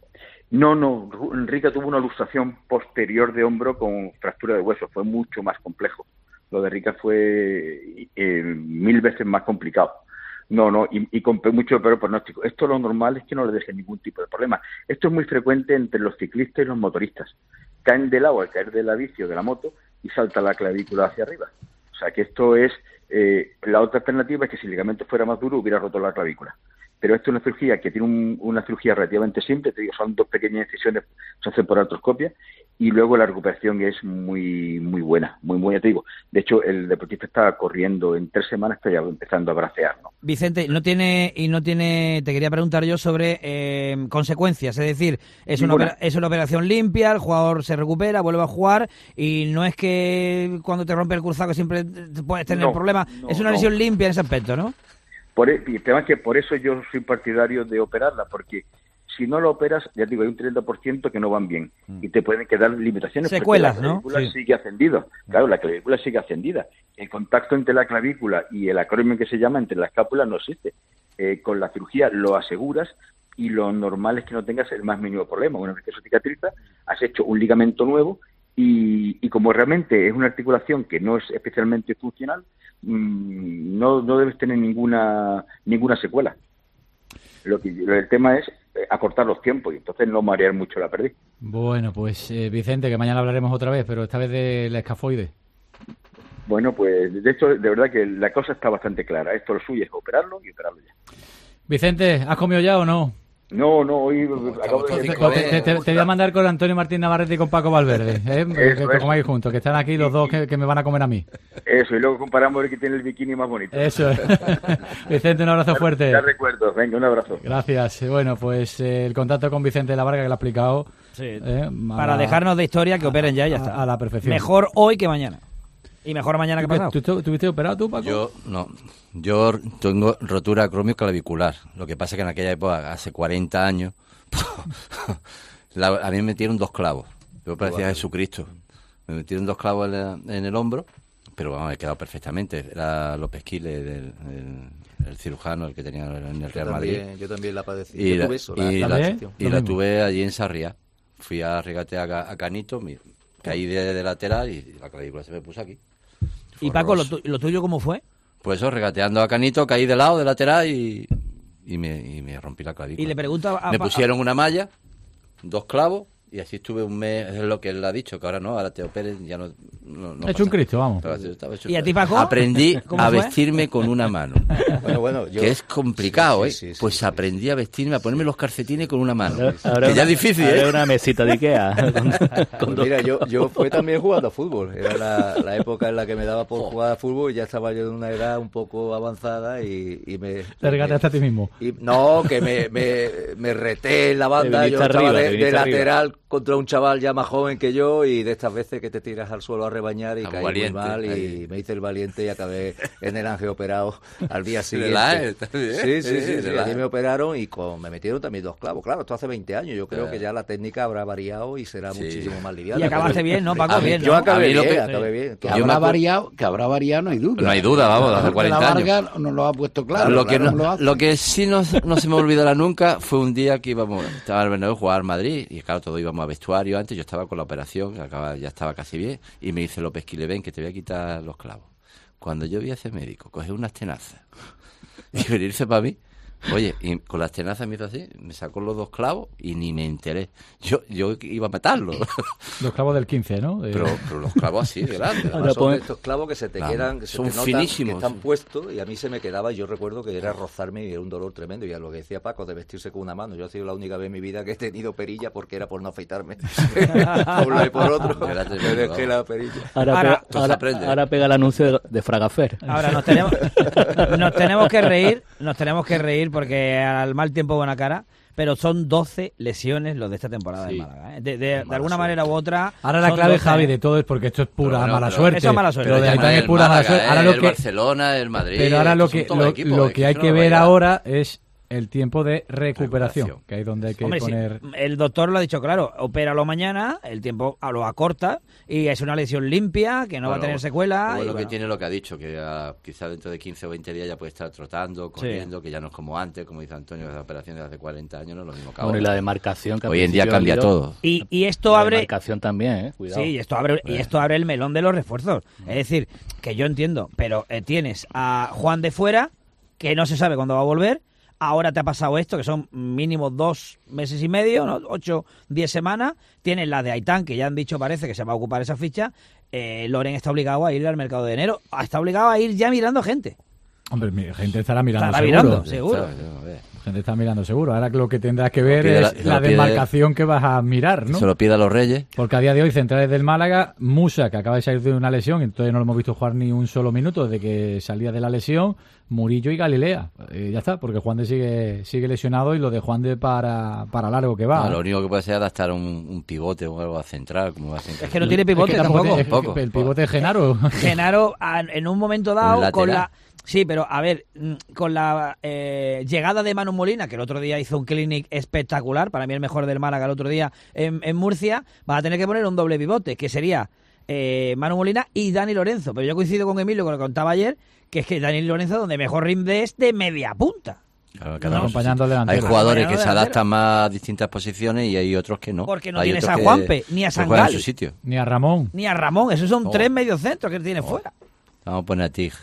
Speaker 23: No, Rica tuvo una luxación posterior de hombro con fractura de hueso, fue mucho más complejo. Lo de Rica fue 1000 veces más complicado. Y con mucho peor pronóstico. Esto lo normal es que no le deje ningún tipo de problema. Esto es muy frecuente entre los ciclistas y los motoristas. Caen de lado al caer de la bici o de la moto y salta la clavícula hacia arriba. O sea que esto es... la otra alternativa es que si el ligamento fuera más duro hubiera roto la clavícula. Pero esto es una cirugía que tiene una cirugía relativamente simple, te digo, son 2 pequeñas incisiones, se hacen por artroscopia, y luego la recuperación es muy buena, muy buena, te digo. De hecho, el deportista está corriendo en 3 semanas, está ya empezando a bracear, ¿no?
Speaker 6: Vicente, no tiene, te quería preguntar yo sobre consecuencias, es decir, es una operación limpia, el jugador se recupera, vuelve a jugar, y no es que cuando te rompe el cruzado que siempre puedes tener problemas, es una lesión limpia en ese aspecto, ¿no?
Speaker 23: El tema es que por eso yo soy partidario de operarla, porque si no lo operas, ya digo, hay un 30% que no van bien y te pueden quedar limitaciones.
Speaker 6: Secuelas, ¿no?
Speaker 23: La clavícula sigue ascendida. Claro, la clavícula sigue ascendida. El contacto entre la clavícula y el acromio que se llama entre la escápula no existe. Con la cirugía lo aseguras y lo normal es que no tengas el más mínimo problema. Una vez que eso cicatriza, has hecho un ligamento nuevo y como realmente es una articulación que no es especialmente funcional, no debes tener ninguna secuela. El tema es acortar los tiempos y entonces no marear mucho la perdiz.
Speaker 3: Bueno, pues Vicente, que mañana hablaremos otra vez, pero esta vez de la escafoide.
Speaker 23: Bueno, pues de hecho, de verdad que la cosa está bastante clara. Esto lo suyo es operarlo y operarlo ya.
Speaker 3: Vicente, ¿has comido ya o no?
Speaker 23: No, hoy acabo de...
Speaker 3: Te voy a mandar con Antonio Martín Navarrete y con Paco Valverde, que comáis juntos, que están aquí los dos que me van a comer a mí.
Speaker 23: Eso, y luego comparamos el que tiene el bikini más bonito.
Speaker 3: Eso. Vicente, un abrazo fuerte.
Speaker 23: Ya recuerdo, venga, un abrazo.
Speaker 3: Gracias. Bueno, pues el contacto con Vicente de la Varga, que lo ha explicado.
Speaker 6: Sí. Para dejarnos de historia, que operen ya está.
Speaker 3: A la perfección.
Speaker 6: Mejor hoy que mañana. Y mejor mañana que pasado.
Speaker 3: ¿Tú estuviste operado tú, Paco?
Speaker 8: Yo tengo rotura acromioclavicular. Lo que pasa es que en aquella época, hace 40 años, a mí me metieron 2 clavos. Yo parecía Jesucristo. Me metieron 2 clavos en el hombro, pero vamos, he quedado perfectamente. Era López Quile, el cirujano, el que tenía en el Real Madrid.
Speaker 7: Yo también la padecí.
Speaker 8: Y la tuve allí en Sarriá. Fui a regatear a Canito, caí de lateral y la clavícula se me puso aquí.
Speaker 6: ¿Y Paco, lo tuyo cómo fue?
Speaker 8: Pues eso, regateando a Canito, caí de lado, de lateral y me rompí la clavícula.
Speaker 6: Y le pregunto
Speaker 8: me pusieron una malla, 2 clavos, y así estuve un mes, es lo que él ha dicho, que ahora te operen, ya no
Speaker 3: he hecho un Cristo, vamos.
Speaker 6: ¿Y a ti, Paco?
Speaker 8: Aprendí a vestirme con una mano. Bueno, que es complicado, sí, pues aprendí a vestirme, a ponerme los calcetines con una mano. Que ya es difícil,
Speaker 7: ¿eh? Una mesita de Ikea.
Speaker 8: Pues mira, yo fui también jugando a fútbol. Era la época en la que me daba por jugar a fútbol y ya estaba yo de una edad un poco avanzada y me...
Speaker 3: ¿Te regateaste a ti mismo?
Speaker 8: Que me reté en la banda, yo estaba de lateral contra un chaval ya más joven que yo y de estas veces que te tiras al suelo a rebañar y caí muy mal y me hice el valiente y acabé en el Ángel operado al día siguiente. Sí, allí me operaron y me metieron también 2 clavos. Claro, esto hace 20 años, yo creo que ya la técnica habrá variado y será muchísimo más liviana.
Speaker 6: Y acabaste bien, ¿no, Paco? Bien, ¿no?
Speaker 8: Yo acabé bien.
Speaker 4: Que habrá variado, no hay duda.
Speaker 8: No hay duda, vamos, hace 40 años.
Speaker 4: Vargas nos lo ha puesto claro.
Speaker 8: Lo que sí no se me olvidará nunca fue un día que estaba en el Bernabéu a jugar al Madrid y claro, todos íbamos a vestuario antes, yo estaba con la operación, ya estaba casi bien, y me dice López Quile, ven que te voy a quitar los clavos. Cuando yo vi a ese médico coger unas tenazas y venirse para mí, oye, y con las tenazas me hizo así, me sacó los 2 clavos y ni me enteré. Yo iba a matarlo.
Speaker 3: Los clavos del 15, ¿no?
Speaker 8: Pero los clavos así, de grandes. Son estos clavos que se te quedan, que son finísimos, que están puestos, y a mí se me quedaba, yo recuerdo que era rozarme y era un dolor tremendo. Y a lo que decía Paco, de vestirse con una mano. Yo ha sido la única vez en mi vida que he tenido perilla porque era por no afeitarme. Por un lado y por otro. Me dejé la perilla.
Speaker 7: Ahora pega el anuncio de Fragafer.
Speaker 6: Ahora nos tenemos que reír porque al mal tiempo buena cara, pero son 12 lesiones los de esta temporada de Málaga. De alguna manera u otra.
Speaker 3: Ahora la clave, Javi, de todo es porque esto es pura mala suerte.
Speaker 6: Eso es mala suerte.
Speaker 3: Pero de Aitán es pura mala suerte. Ahora
Speaker 8: el Barcelona, el Madrid.
Speaker 3: Pero ahora lo que hay que ver ahora es el tiempo de recuperación, que es donde hay que poner...
Speaker 6: Sí, el doctor lo ha dicho claro, opéralo mañana, el tiempo lo acorta y es una lesión limpia, que no va a tener secuela.
Speaker 8: Lo que tiene lo que ha dicho, que quizá dentro de 15 o 20 días ya puede estar trotando, corriendo, que ya no es como antes, como dice Antonio, las operaciones de hace 40 años no es lo mismo que ahora.
Speaker 7: Bueno, y la demarcación que
Speaker 8: hoy en día cambia todo.
Speaker 6: Y esto abre...
Speaker 7: La demarcación también, cuidado.
Speaker 6: Sí, y esto abre el melón de los refuerzos. Es decir, que yo entiendo, pero tienes a Juan de fuera, que no se sabe cuándo va a volver. Ahora te ha pasado esto, que son mínimo 2 meses y medio, ¿no? 8, 10 semanas. Tienes la de Aitán, que ya han dicho, parece que se va a ocupar esa ficha. Loren está obligado a ir al mercado de enero. Está obligado a ir ya mirando gente.
Speaker 3: Hombre, gente estará mirando
Speaker 6: seguro.
Speaker 3: Gente está mirando seguro. Ahora lo que tendrás que ver es la demarcación que vas a mirar, ¿no?
Speaker 8: Se lo pide a los Reyes.
Speaker 3: Porque a día de hoy, centrales del Málaga, Musa, que acaba de salir de una lesión, entonces no lo hemos visto jugar ni un solo minuto desde que salía de la lesión, Murillo y Galilea. Ya está, porque Juan de sigue lesionado y lo de Juan de para largo que va.
Speaker 8: Lo único que puede ser adaptar un pivote o algo a central. Como
Speaker 6: es que no tiene pivote tampoco.
Speaker 3: El pivote es Genaro.
Speaker 6: Genaro, en un momento dado, con la... Sí, pero a ver, con la llegada de Manu Molina, que el otro día hizo un clinic espectacular, para mí el mejor del Málaga el otro día en Murcia, va a tener que poner un doble pivote, que sería Manu Molina y Dani Lorenzo. Pero yo coincido con Emilio, con lo que contaba ayer, que es que Dani Lorenzo donde mejor rinde es de media punta.
Speaker 8: Claro, acompañando al delantero. Hay jugadores que se adaptan más a distintas posiciones y hay otros que no.
Speaker 6: Porque no tienes a Juanpe, ni a Sangal,
Speaker 3: ni a Ramón.
Speaker 6: Esos son 3 mediocentros que tiene fuera.
Speaker 8: Vamos a poner a Tig.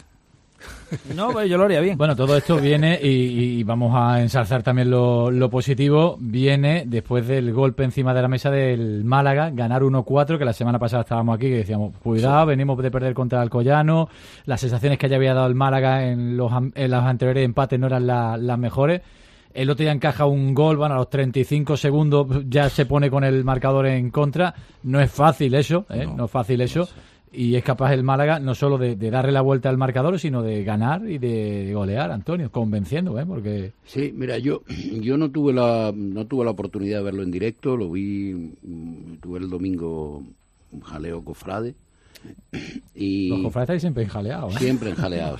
Speaker 6: No, pues yo lo haría bien.
Speaker 3: Bueno, todo esto viene y vamos a ensalzar también lo positivo. Viene después del golpe encima de la mesa del Málaga, ganar 1-4, que la semana pasada estábamos aquí que decíamos, cuidado, venimos de perder contra el Alcoyano, las sensaciones que ya había dado el Málaga en los anteriores empates no eran las mejores. El otro día encaja un gol, bueno, a los 35 segundos ya se pone con el marcador en contra. No es fácil eso, no es fácil eso. Y es capaz el Málaga no solo de darle la vuelta al marcador, sino de ganar y de golear, Antonio, convenciendo, porque...
Speaker 4: Sí, mira, yo no tuve la oportunidad de verlo en directo, lo vi, tuve el domingo un jaleo cofrade. Y
Speaker 3: los cofrades estáis siempre enjaleados,
Speaker 4: Siempre enjaleados,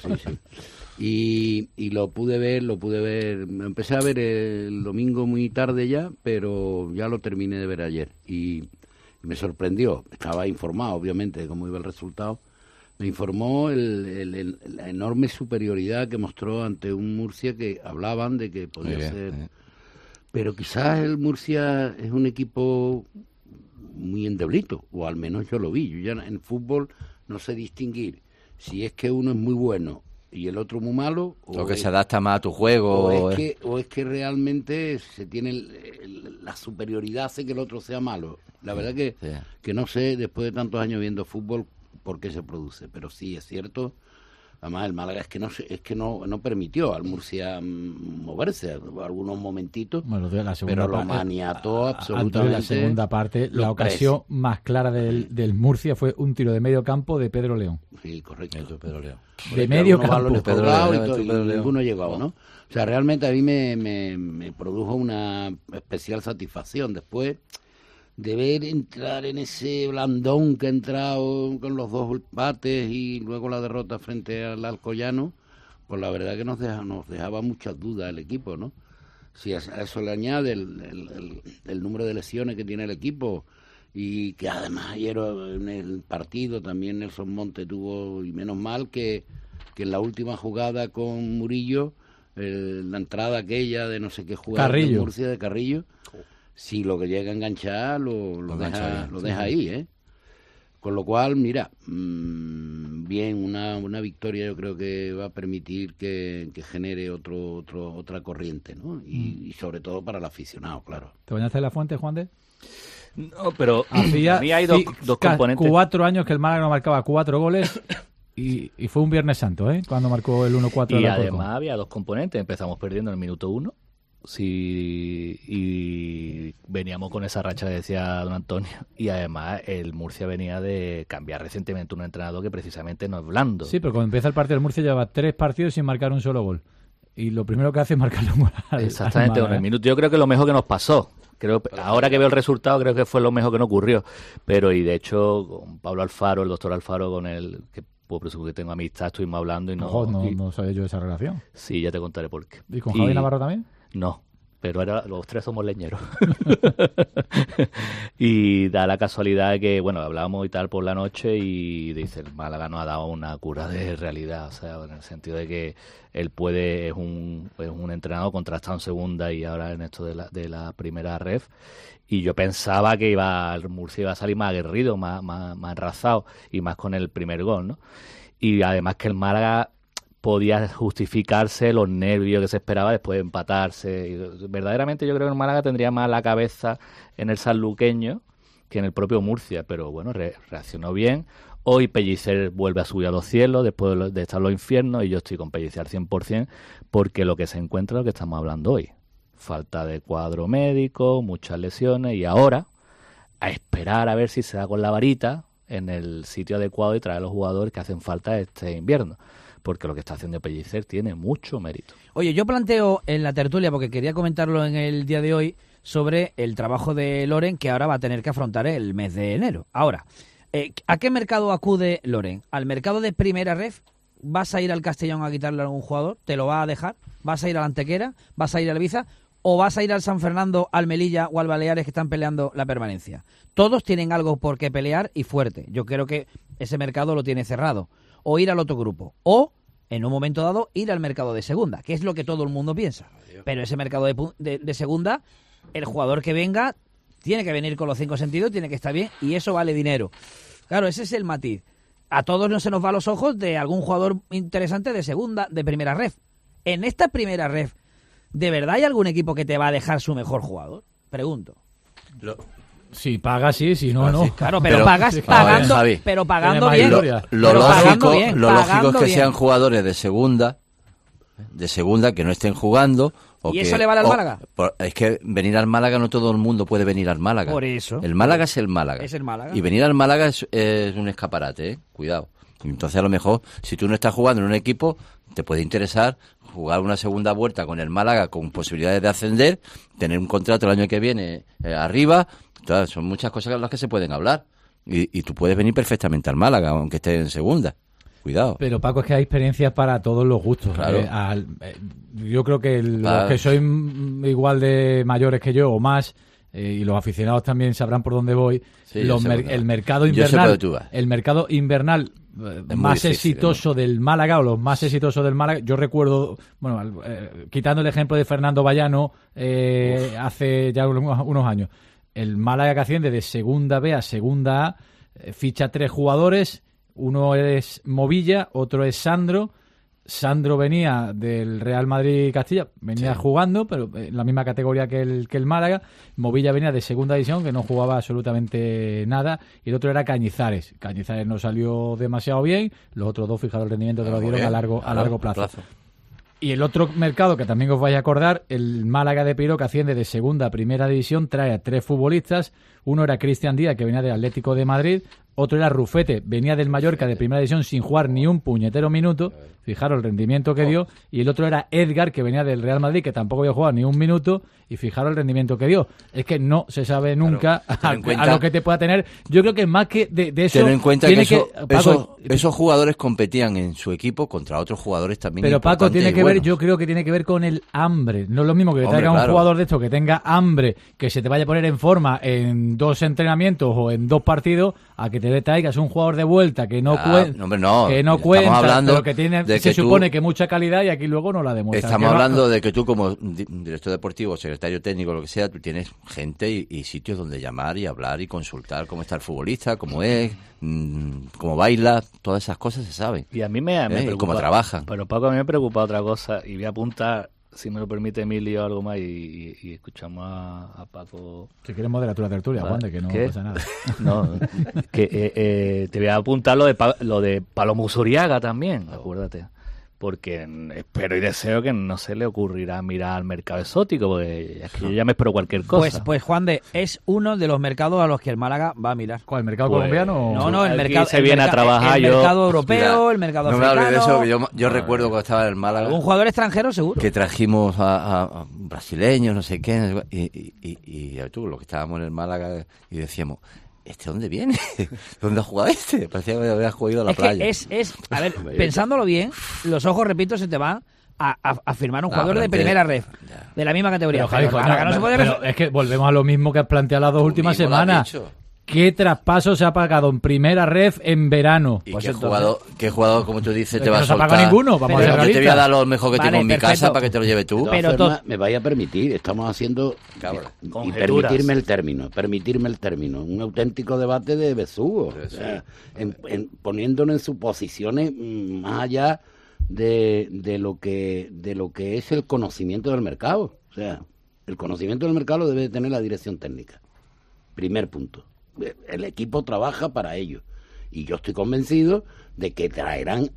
Speaker 4: sí. Y lo pude ver, empecé a ver el domingo muy tarde ya, pero ya lo terminé de ver ayer. Y me sorprendió, estaba informado obviamente de cómo iba el resultado, me informó la enorme superioridad que mostró ante un Murcia que hablaban de que podía ser, pero quizás el Murcia es un equipo muy endeblito, o al menos yo lo vi. Yo ya en fútbol no sé distinguir si es que uno es muy bueno y el otro muy malo,
Speaker 8: o que se adapta más a tu juego,
Speaker 4: o es que realmente se tiene la superioridad hace que el otro sea malo. La verdad que no sé, después de tantos años viendo fútbol, por qué se produce, pero sí es cierto. Además el Málaga es que no permitió al Murcia moverse algunos momentitos,
Speaker 3: bueno,
Speaker 4: pero lo maniató absolutamente.
Speaker 3: La segunda parte, la ocasión más clara del Murcia fue un tiro de medio campo de Pedro León.
Speaker 4: Sí, correcto.
Speaker 8: Pedro León.
Speaker 3: De medio campo.
Speaker 4: Y ninguno llegaba, ¿no? O sea, realmente a mí me produjo una especial satisfacción. Después de ver entrar en ese blandón que ha entrado con los 2 empates y luego la derrota frente al Alcoyano, pues la verdad que nos dejaba muchas dudas el equipo, ¿no? Si a eso le añade el número de lesiones que tiene el equipo, y que además ayer en el partido también Nelson Monte tuvo, y menos mal que en la última jugada con Murillo, la entrada aquella de no sé qué jugada de Murcia, de Carrillo, si lo que llega a enganchar lo deja ahí, ¿eh? Con lo cual, mira, bien, una victoria yo creo que va a permitir que genere otra corriente, ¿no? Y sobre todo para el aficionado, claro.
Speaker 3: ¿Te bañaste en la fuente, Juan de?
Speaker 7: No, pero
Speaker 3: hacía
Speaker 7: a mí hay dos componentes.
Speaker 3: 4 años que el Málaga no marcaba 4 goles y fue un Viernes Santo, ¿eh? Cuando marcó el 1-4.
Speaker 7: Y además había 2 componentes. Empezamos perdiendo en el minuto 1 y veníamos con esa racha que decía don Antonio. Y además el Murcia venía de cambiar recientemente un entrenador que precisamente no es blando.
Speaker 3: Sí, pero cuando empieza el partido el Murcia lleva 3 partidos sin marcar un solo gol. Y lo primero que hace es marcarle un gol
Speaker 7: exactamente, con el minuto. Yo creo que lo mejor que nos pasó. Ahora que veo el resultado, creo que fue lo mejor que no ocurrió. Pero, y de hecho, con Pablo Alfaro, el doctor Alfaro, con el que puedo presumir que tengo amistad, estuvimos hablando y
Speaker 3: no sabía yo de esa relación.
Speaker 7: Sí, ya te contaré por qué.
Speaker 3: ¿Y con Javi Navarro también?
Speaker 7: No, pero los 3 somos leñeros. Y da la casualidad de que, bueno, hablábamos y tal por la noche y dice, el Málaga nos ha dado una cura de realidad, o sea, en el sentido de que él es un entrenador contrastado en segunda y ahora en esto de la primera ref, y yo pensaba que el Murcia iba a salir más aguerrido, más enrazado y más con el primer gol, ¿no? Y además que el Málaga podía justificarse los nervios que se esperaba después de empatarse. Y verdaderamente yo creo que el Málaga tendría más la cabeza en el sanluqueño que en el propio Murcia, pero bueno, reaccionó bien. Hoy Pellicer vuelve a subir a los cielos después de estar en los infiernos, y yo estoy con Pellicer al 100%, porque lo que se encuentra es lo que estamos hablando hoy. Falta de cuadro médico, muchas lesiones, y ahora a esperar a ver si se da con la varita en el sitio adecuado y traer a los jugadores que hacen falta este invierno, porque lo que está haciendo Pellicer tiene mucho mérito.
Speaker 6: Oye, yo planteo en la tertulia, porque quería comentarlo en el día de hoy, sobre el trabajo de Loren, que ahora va a tener que afrontar el mes de enero. Ahora, ¿a qué mercado acude Loren? ¿Al mercado de primera ref? ¿Vas a ir al Castellón a quitarle a algún jugador? ¿Te lo va a dejar? ¿Vas a ir a la Antequera? ¿Vas a ir al Ibiza? ¿O vas a ir al San Fernando, al Melilla o al Baleares, que están peleando la permanencia? Todos tienen algo por qué pelear y fuerte. Yo creo que ese mercado lo tiene cerrado. O ir al otro grupo. O, en un momento dado, ir al mercado de segunda, que es lo que todo el mundo piensa. Pero ese mercado de segunda, el jugador que venga tiene que venir con los 5 sentidos, tiene que estar bien, y eso vale dinero. Claro, ese es el matiz. A todos no se nos va a los ojos de algún jugador interesante de segunda, de primera ref. En esta primera ref, ¿de verdad hay algún equipo que te va a dejar su mejor jugador? Pregunto.
Speaker 3: Si pagas, sí, si no, no.
Speaker 6: Claro, pero pagas pagando,
Speaker 8: Javi,
Speaker 6: pero pagando bien.
Speaker 8: Lo lógico es que sean jugadores de segunda que no estén jugando.
Speaker 6: ¿Y eso le vale al Málaga?
Speaker 8: Es que venir al Málaga, no todo el mundo puede venir al Málaga.
Speaker 6: Por eso.
Speaker 8: El Málaga es el Málaga.
Speaker 6: Es el Málaga.
Speaker 8: Y venir al Málaga es un escaparate, cuidado. Entonces, a lo mejor, si tú no estás jugando en un equipo, te puede interesar jugar una segunda vuelta con el Málaga con posibilidades de ascender, tener un contrato el año que viene arriba. Entonces, son muchas cosas de las que se pueden hablar. Y tú puedes venir perfectamente al Málaga, aunque estés en segunda. Cuidado.
Speaker 3: Pero, Paco, es que hay experiencias para todos los gustos.
Speaker 8: Claro.
Speaker 3: Yo creo que los que sois igual de mayores que yo o más, y los aficionados también sabrán por dónde voy,
Speaker 8: sí,
Speaker 3: el mercado invernal más exitoso del Málaga, o los más exitosos del Málaga, yo recuerdo, bueno, quitando el ejemplo de Fernando Bayano, hace ya unos años, el Málaga que asciende de segunda B a segunda A, ficha 3 jugadores. Uno es Movilla, otro es Sandro. Sandro venía del Real Madrid Castilla, venía jugando, pero en la misma categoría que el Málaga. Movilla venía de segunda división, que no jugaba absolutamente nada. Y el otro era Cañizares. Cañizares no salió demasiado bien. Los otros dos, fijaros el rendimiento que lo dieron a largo plazo. Y el otro mercado, que también os vais a acordar, el Málaga de Piró, que asciende de segunda a primera división, trae a 3 futbolistas. Uno era Cristian Díaz, que venía del Atlético de Madrid. otro era Rufete, venía del Mallorca de primera división sin jugar ni un puñetero minuto, fijaros el rendimiento que dio, y el otro era Edgar, que venía del Real Madrid, que tampoco había jugado ni un minuto, y fijaros el rendimiento que dio. Es que no se sabe nunca a lo que te pueda tener. Yo creo que más que de eso...
Speaker 8: Ten en cuenta que
Speaker 3: Paco,
Speaker 8: esos jugadores competían en su equipo contra otros jugadores también.
Speaker 3: Pero Paco, tiene que ver, yo creo que tiene que ver con el hambre. No es lo mismo que te traiga un jugador de esto que tenga hambre, que se te vaya a poner en forma en 2 entrenamientos o en 2 partidos, a que te traigas un jugador de vuelta que no cuenta, pero que tiene, se supone que mucha calidad, y aquí luego no la demuestra.
Speaker 8: Estamos hablando de que tú, como director deportivo, secretario técnico, lo que sea, tú tienes gente y sitios donde llamar y hablar y consultar cómo está el futbolista, cómo es, cómo baila, todas esas cosas se saben.
Speaker 7: Y a mí me preocupa,
Speaker 8: cómo trabajan.
Speaker 7: Pero Paco, a mí me preocupa otra cosa, y voy a apuntar, si me lo permite Emilio, algo más, y escuchamos a Paco.
Speaker 3: Si quieres moderar la tertulia, Juan, de que no pasa nada.
Speaker 7: No, que te voy a apuntar lo de Palomo Usuriaga también, acuérdate. Porque espero y deseo que no se le ocurrirá mirar al mercado exótico, porque es que yo ya me espero cualquier cosa.
Speaker 6: Pues Juan es uno de los mercados a los que el Málaga va a mirar.
Speaker 3: ¿Cuál, el mercado colombiano?
Speaker 6: No, el mercado
Speaker 7: se viene a trabajar.
Speaker 6: El mercado europeo, el mercado africano.
Speaker 8: No me hables de eso, que yo recuerdo cuando estaba en el Málaga.
Speaker 6: Un jugador extranjero seguro.
Speaker 8: Que trajimos a brasileños, no sé qué, y tú, lo que estábamos en el Málaga, y decíamos... ¿Este dónde viene? ¿Dónde ha jugado este? Parecía que había jugado a la playa.
Speaker 6: A ver, pensándolo bien, los ojos, repito, se te van a firmar un jugador de primera red, de la misma categoría.
Speaker 3: Pero es que volvemos a lo mismo que has planteado las 2 últimas semanas. ¿Qué traspaso se ha pagado en primera red en verano?
Speaker 8: ¿Y qué jugador, como tú dices, te va a soltar?
Speaker 3: No se ha pagado ninguno, vamos a ser realistas.
Speaker 8: Yo te voy a dar lo mejor que tengo en mi casa para que te lo lleves tú.
Speaker 4: Pero me vaya a permitir, estamos haciendo, y permitirme el término, un auténtico debate de besugos, o sea, poniéndonos en suposiciones más allá de lo que es el conocimiento del mercado. O sea, el conocimiento del mercado lo debe tener la dirección técnica. Primer punto. El equipo trabaja para ello, y yo estoy convencido de que traerán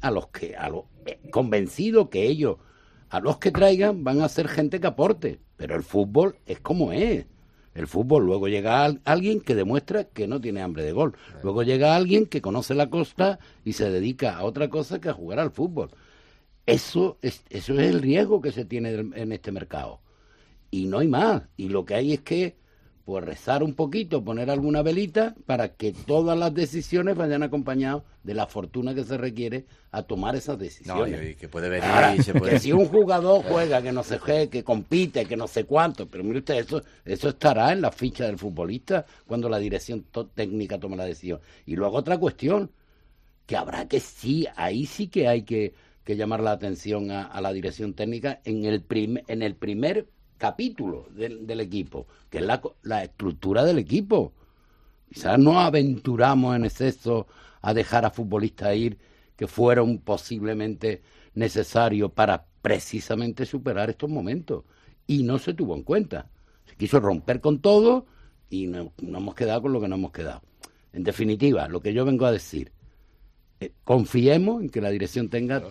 Speaker 4: convencido que ellos, a los que traigan, van a ser gente que aporte. Pero el fútbol es como es. El fútbol, luego llega alguien que demuestra que no tiene hambre de gol. Luego llega alguien que conoce la costa y se dedica a otra cosa que a jugar al fútbol. Eso es el riesgo que se tiene en este mercado. Y no hay más. Y lo que hay es que pues rezar un poquito, poner alguna velita para que todas las decisiones vayan acompañadas de la fortuna que se requiere a tomar esas decisiones.
Speaker 8: No, y que puede venir
Speaker 4: y se puede... Que si un jugador juega, que no sé qué, que compite, que no sé cuánto, pero mire usted, eso estará en la ficha del futbolista cuando la dirección técnica toma la decisión. Y luego otra cuestión, que habrá que ahí sí que hay que llamar la atención a la dirección técnica en el primer capítulo del equipo, que es la estructura del equipo. Quizás no aventuramos en exceso a dejar a futbolistas ir que fueron posiblemente necesarios para precisamente superar estos momentos, y no se tuvo en cuenta. Se quiso romper con todo y no hemos quedado con lo que no hemos quedado. En definitiva, lo que yo vengo a decir, confiemos en que la dirección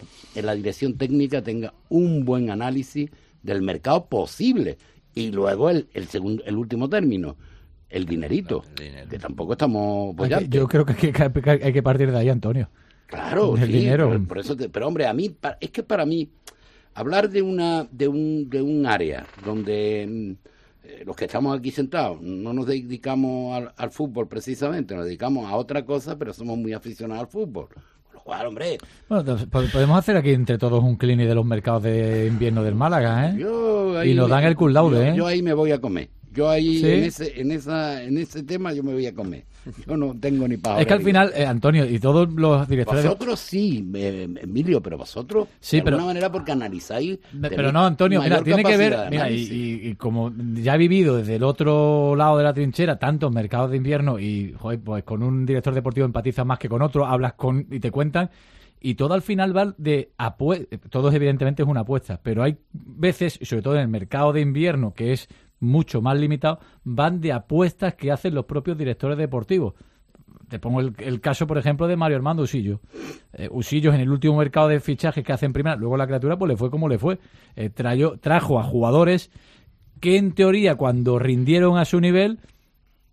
Speaker 4: técnica tenga un buen análisis del mercado posible, y luego el último término, el dinerito, que tampoco estamos apoyando.
Speaker 3: Yo creo que hay que partir de ahí, Antonio.
Speaker 4: Claro,
Speaker 3: el dinero.
Speaker 4: Por eso pero hombre, es que para mí hablar de un área donde los que estamos aquí sentados no nos dedicamos al fútbol precisamente, nos dedicamos a otra cosa, pero somos muy aficionados al fútbol. Hombre.
Speaker 3: Bueno, podemos hacer aquí entre todos un clinic de los mercados de invierno del Málaga, ¿eh? Y nos dan el cum laude, ¿eh?
Speaker 4: Yo ahí me voy a comer. Yo ahí,
Speaker 3: ¿sí?
Speaker 4: en ese tema, yo me voy a comer. Yo no tengo ni para.
Speaker 3: Es que al final, Antonio, y todos los directores...
Speaker 4: Vosotros sí, Emilio, pero vosotros,
Speaker 3: sí,
Speaker 4: de alguna manera, porque analizáis...
Speaker 3: Pero no, Antonio, mira, tiene que ver... Mira, y como ya he vivido desde el otro lado de la trinchera tantos mercados de invierno, y joder, pues con un director deportivo empatizas más que con otro, hablas y te cuentan... Y todo al final va de todos evidentemente es una apuesta, pero hay veces, sobre todo en el mercado de invierno, que es mucho más limitado, van de apuestas que hacen los propios directores deportivos. Te pongo el caso, por ejemplo, de Mario Armando Usillo. Usillos en el último mercado de fichajes que hace en primera, luego la criatura pues le fue como le fue. Trajo a jugadores que en teoría cuando rindieron a su nivel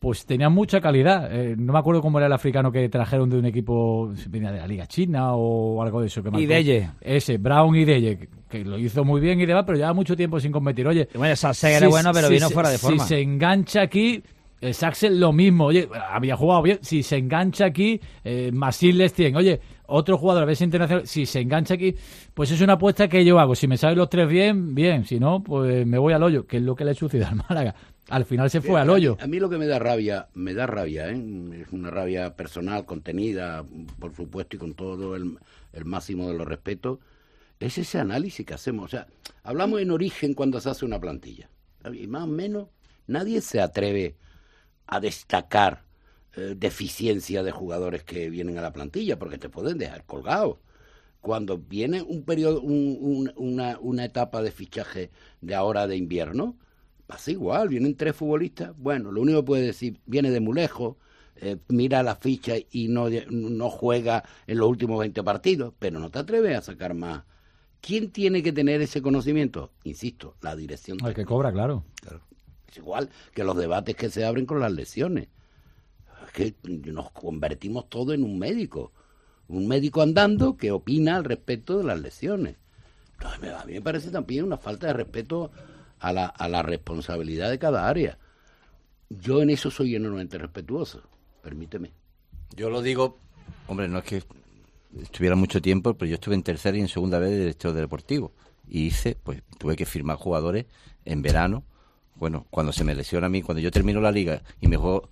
Speaker 3: pues tenían mucha calidad. No me acuerdo cómo era el africano que trajeron de un equipo, venía de la Liga China o algo de eso. Que
Speaker 6: Ideye.
Speaker 3: Ese, Brown Ideye, que lo hizo muy bien y demás, pero lleva mucho tiempo sin competir. Oye,
Speaker 6: bueno, Saxel era bueno, pero vino fuera de forma.
Speaker 3: Si se engancha aquí, el Saxel lo mismo. Oye, había jugado bien. Si se engancha aquí, Masil Lestien, oye, otro jugador a veces internacional, si se engancha aquí, pues es una apuesta que yo hago. Si me salen los tres bien, bien. Si no, pues me voy al hoyo, que es lo que le sucedió al Málaga. Al final se fue al hoyo.
Speaker 4: A mí lo que me da rabia, es una rabia personal, contenida, por supuesto, y con todo el máximo de los respetos, es ese análisis que hacemos. O sea, hablamos en origen cuando se hace una plantilla. Y más o menos nadie se atreve a destacar deficiencia de jugadores que vienen a la plantilla, porque te pueden dejar colgado. Cuando viene un periodo, una etapa de fichaje de ahora de invierno, pasa igual, vienen 3 futbolistas, bueno, lo único que puede decir, viene de muy lejos, mira la ficha y no juega en los últimos 20 partidos, pero no te atreves a sacar más. ¿Quién tiene que tener ese conocimiento? Insisto, la dirección técnica.
Speaker 3: El que cobra, claro.
Speaker 4: Es igual que los debates que se abren con las lesiones. Es que nos convertimos todo en un médico andando que opina al respecto de las lesiones. Entonces, a mí me parece también una falta de respeto a la responsabilidad de cada área. Yo en eso soy enormemente respetuoso, permíteme.
Speaker 8: Yo lo digo, hombre, no es que estuviera mucho tiempo, pero yo estuve en tercera y en segunda vez de director deportivo y tuve que firmar jugadores en verano. Bueno, cuando se me lesiona a mí, cuando yo termino la liga y me juego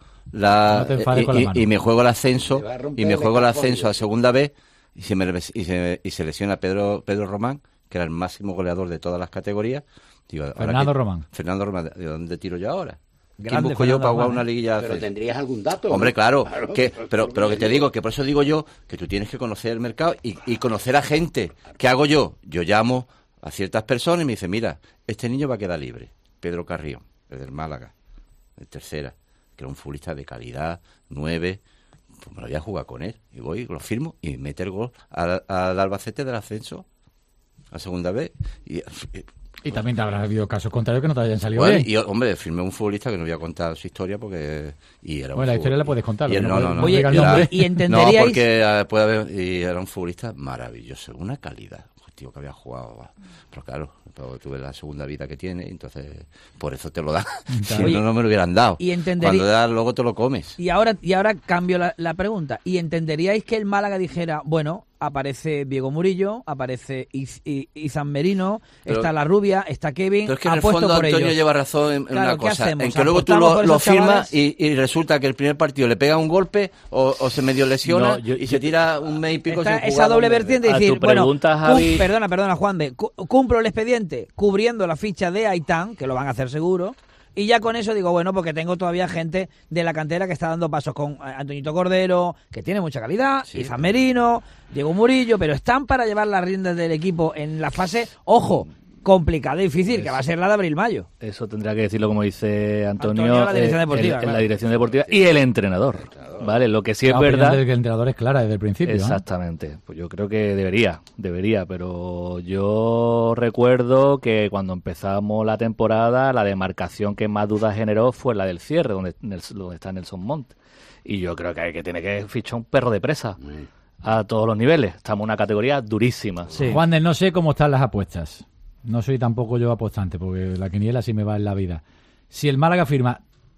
Speaker 8: y me juego el ascenso a segunda vez y se lesiona Pedro Román, que era el máximo goleador de todas las categorías. Digo, Fernando Román, ¿de dónde tiro yo ahora? ¿Quién busco yo para jugar una liguilla?
Speaker 4: Pero tendrías algún dato.
Speaker 8: Hombre, claro. Pero que te digo, que por eso digo yo que tú tienes que conocer el mercado y conocer a gente. ¿Qué hago yo? Yo llamo a ciertas personas y me dicen, mira, este niño va a quedar libre. Pedro Carrión, el del Málaga, de tercera, que era un futbolista de calidad, 9, pues me lo voy a jugar con él. Y voy, lo firmo y mete el gol al Albacete del ascenso a segunda vez.
Speaker 3: Y también te habrá habido casos contrarios que no te hayan salido
Speaker 8: bien.
Speaker 3: Y,
Speaker 8: hombre, firmé un futbolista que no voy a contar su historia porque...
Speaker 3: la historia la puedes contar.
Speaker 8: No.
Speaker 6: Oye, ¿y entenderíais?
Speaker 8: No, porque puede haber... Y era un futbolista maravilloso, una calidad. Tío, que había jugado, pero claro, tuve la segunda vida que tiene, entonces por eso te lo da. Si no me lo hubieran dado.
Speaker 6: Y
Speaker 8: cuando das, luego te lo comes.
Speaker 6: Y ahora cambio la pregunta. ¿Y entenderíais que el Málaga dijera, bueno, aparece Diego Murillo, aparece Izan Merino, está la Rubia, está Kevin,
Speaker 8: pero es que en el fondo Antonio lleva razón en una cosa, en que luego tú lo firmas y resulta que el primer partido le pega un golpe o se medio lesiona y se tira un mes y pico sin jugar.
Speaker 6: Esa doble vertiente de decir, bueno,
Speaker 7: Javi...
Speaker 6: perdona Juan de, cumplo el expediente cubriendo la ficha de Aitán, que lo van a hacer seguro, y ya con eso digo, bueno, porque tengo todavía gente de la cantera que está dando pasos con Antoñito Cordero, que tiene mucha calidad, Izan Merino, Diego Murillo, pero están para llevar las riendas del equipo en la fase, ojo, complicada y difícil, que va a ser la de abril-mayo.
Speaker 7: Eso tendrá que decirlo, como dice Antonio,
Speaker 6: la dirección deportiva,
Speaker 7: la dirección deportiva y el entrenador. ¿Vale? Lo que sí es verdad...
Speaker 3: que el entrenador es clara desde el principio.
Speaker 7: Exactamente. Pues yo creo que debería, pero yo recuerdo que cuando empezamos la temporada, la demarcación que más dudas generó fue la del cierre, donde está Nelson Montt. Y yo creo que tiene que fichar un perro de presa a todos los niveles. Estamos en una categoría durísima.
Speaker 3: Sí. Juan, no sé cómo están las apuestas. No soy tampoco yo apostante, porque la quiniela sí me va en la vida. Si el Málaga firma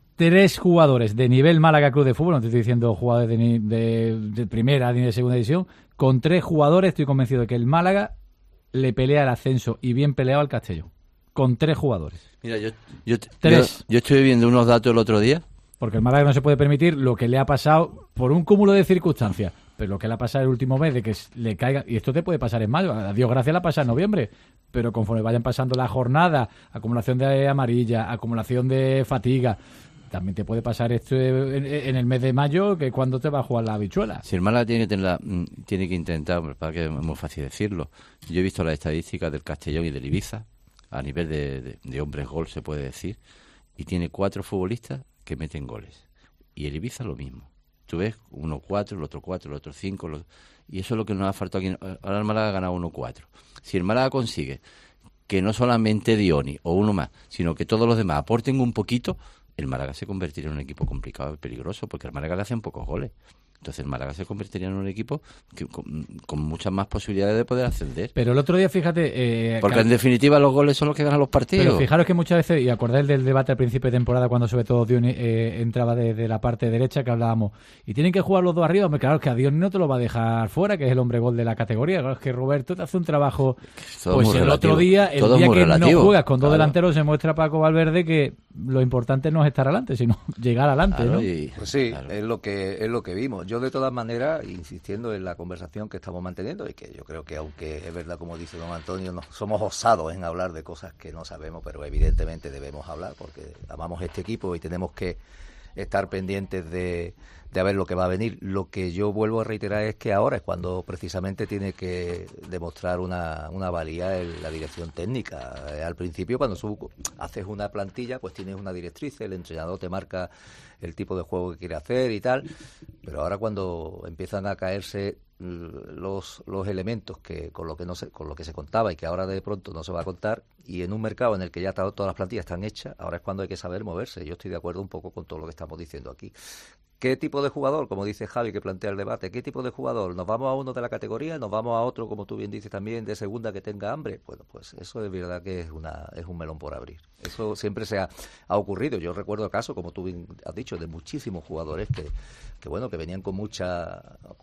Speaker 3: 3 jugadores de nivel Málaga Club de Fútbol, no te estoy diciendo jugadores de primera ni de segunda división, con 3 jugadores estoy convencido de que el Málaga le pelea el ascenso y bien peleado al Castellón. Con 3 jugadores.
Speaker 8: Mira, yo estoy viendo unos datos el otro día.
Speaker 3: Porque el Málaga no se puede permitir lo que le ha pasado por un cúmulo de circunstancias. Pero lo que le ha pasado el último mes de que le caiga, y esto te puede pasar en mayo, a Dios gracias la pasa en noviembre, pero conforme vayan pasando la jornada, acumulación de amarilla, acumulación de fatiga, también te puede pasar esto en el mes de mayo, que cuando te va a jugar la habichuela.
Speaker 8: Si el Málaga tiene que intentar, para que es muy fácil decirlo, yo he visto las estadísticas del Castellón y del Ibiza, a nivel de hombres gol se puede decir, y tiene 4 futbolistas que meten goles, y el Ibiza lo mismo. Tú ves, 1-4, el otro 4, el otro 5, y eso es lo que nos ha faltado aquí. Ahora el Málaga ha ganado 1-4. Si el Málaga consigue que no solamente Dioni o uno más, sino que todos los demás aporten un poquito, el Málaga se convertiría en un equipo complicado y peligroso, porque el Málaga le hacen pocos goles. Entonces el Málaga se convertiría en un equipo con muchas más posibilidades de poder ascender.
Speaker 3: Pero el otro día, fíjate...
Speaker 8: porque en definitiva los goles son los que ganan los partidos.
Speaker 3: Pero fijaros que muchas veces, y acordáis del debate al principio de temporada, cuando sobre todo Diony entraba de la parte derecha, que hablábamos, y tienen que jugar los dos arriba, hombre, claro, que a Diony no te lo va a dejar fuera, que es el hombre gol de la categoría. Claro, es que Roberto te hace un trabajo... Pues el otro día, el día que no juegas con dos delanteros, se muestra Paco Valverde que lo importante no es estar adelante, sino llegar adelante, ¿no?
Speaker 11: Pues sí, es lo que vimos. Yo de todas maneras, insistiendo en la conversación que estamos manteniendo, y que yo creo que, aunque es verdad, como dice don Antonio, no somos osados en hablar de cosas que no sabemos, pero evidentemente debemos hablar porque amamos este equipo y tenemos que estar pendientes de ver lo que va a venir. Lo que yo vuelvo a reiterar es que ahora es cuando precisamente tiene que demostrar una valía en la dirección técnica. Al principio, cuando haces una plantilla, pues tienes una directriz, el entrenador te marca el tipo de juego que quiere hacer y tal, pero ahora cuando empiezan a caerse los elementos que con lo que se contaba y que ahora de pronto no se va a contar, y en un mercado en el que ya todas las plantillas están hechas, ahora es cuando hay que saber moverse. Yo estoy de acuerdo un poco con todo lo que estamos diciendo aquí. ¿Qué tipo de jugador? Como dice Javi, que plantea el debate, ¿qué tipo de jugador? ¿Nos vamos a uno de la categoría? ¿Nos vamos a otro, como tú bien dices también, de segunda que tenga hambre? Bueno, pues eso es verdad que es un melón por abrir. Eso siempre ha ocurrido. Yo recuerdo el caso, como tú bien has dicho, de muchísimos jugadores que venían con mucha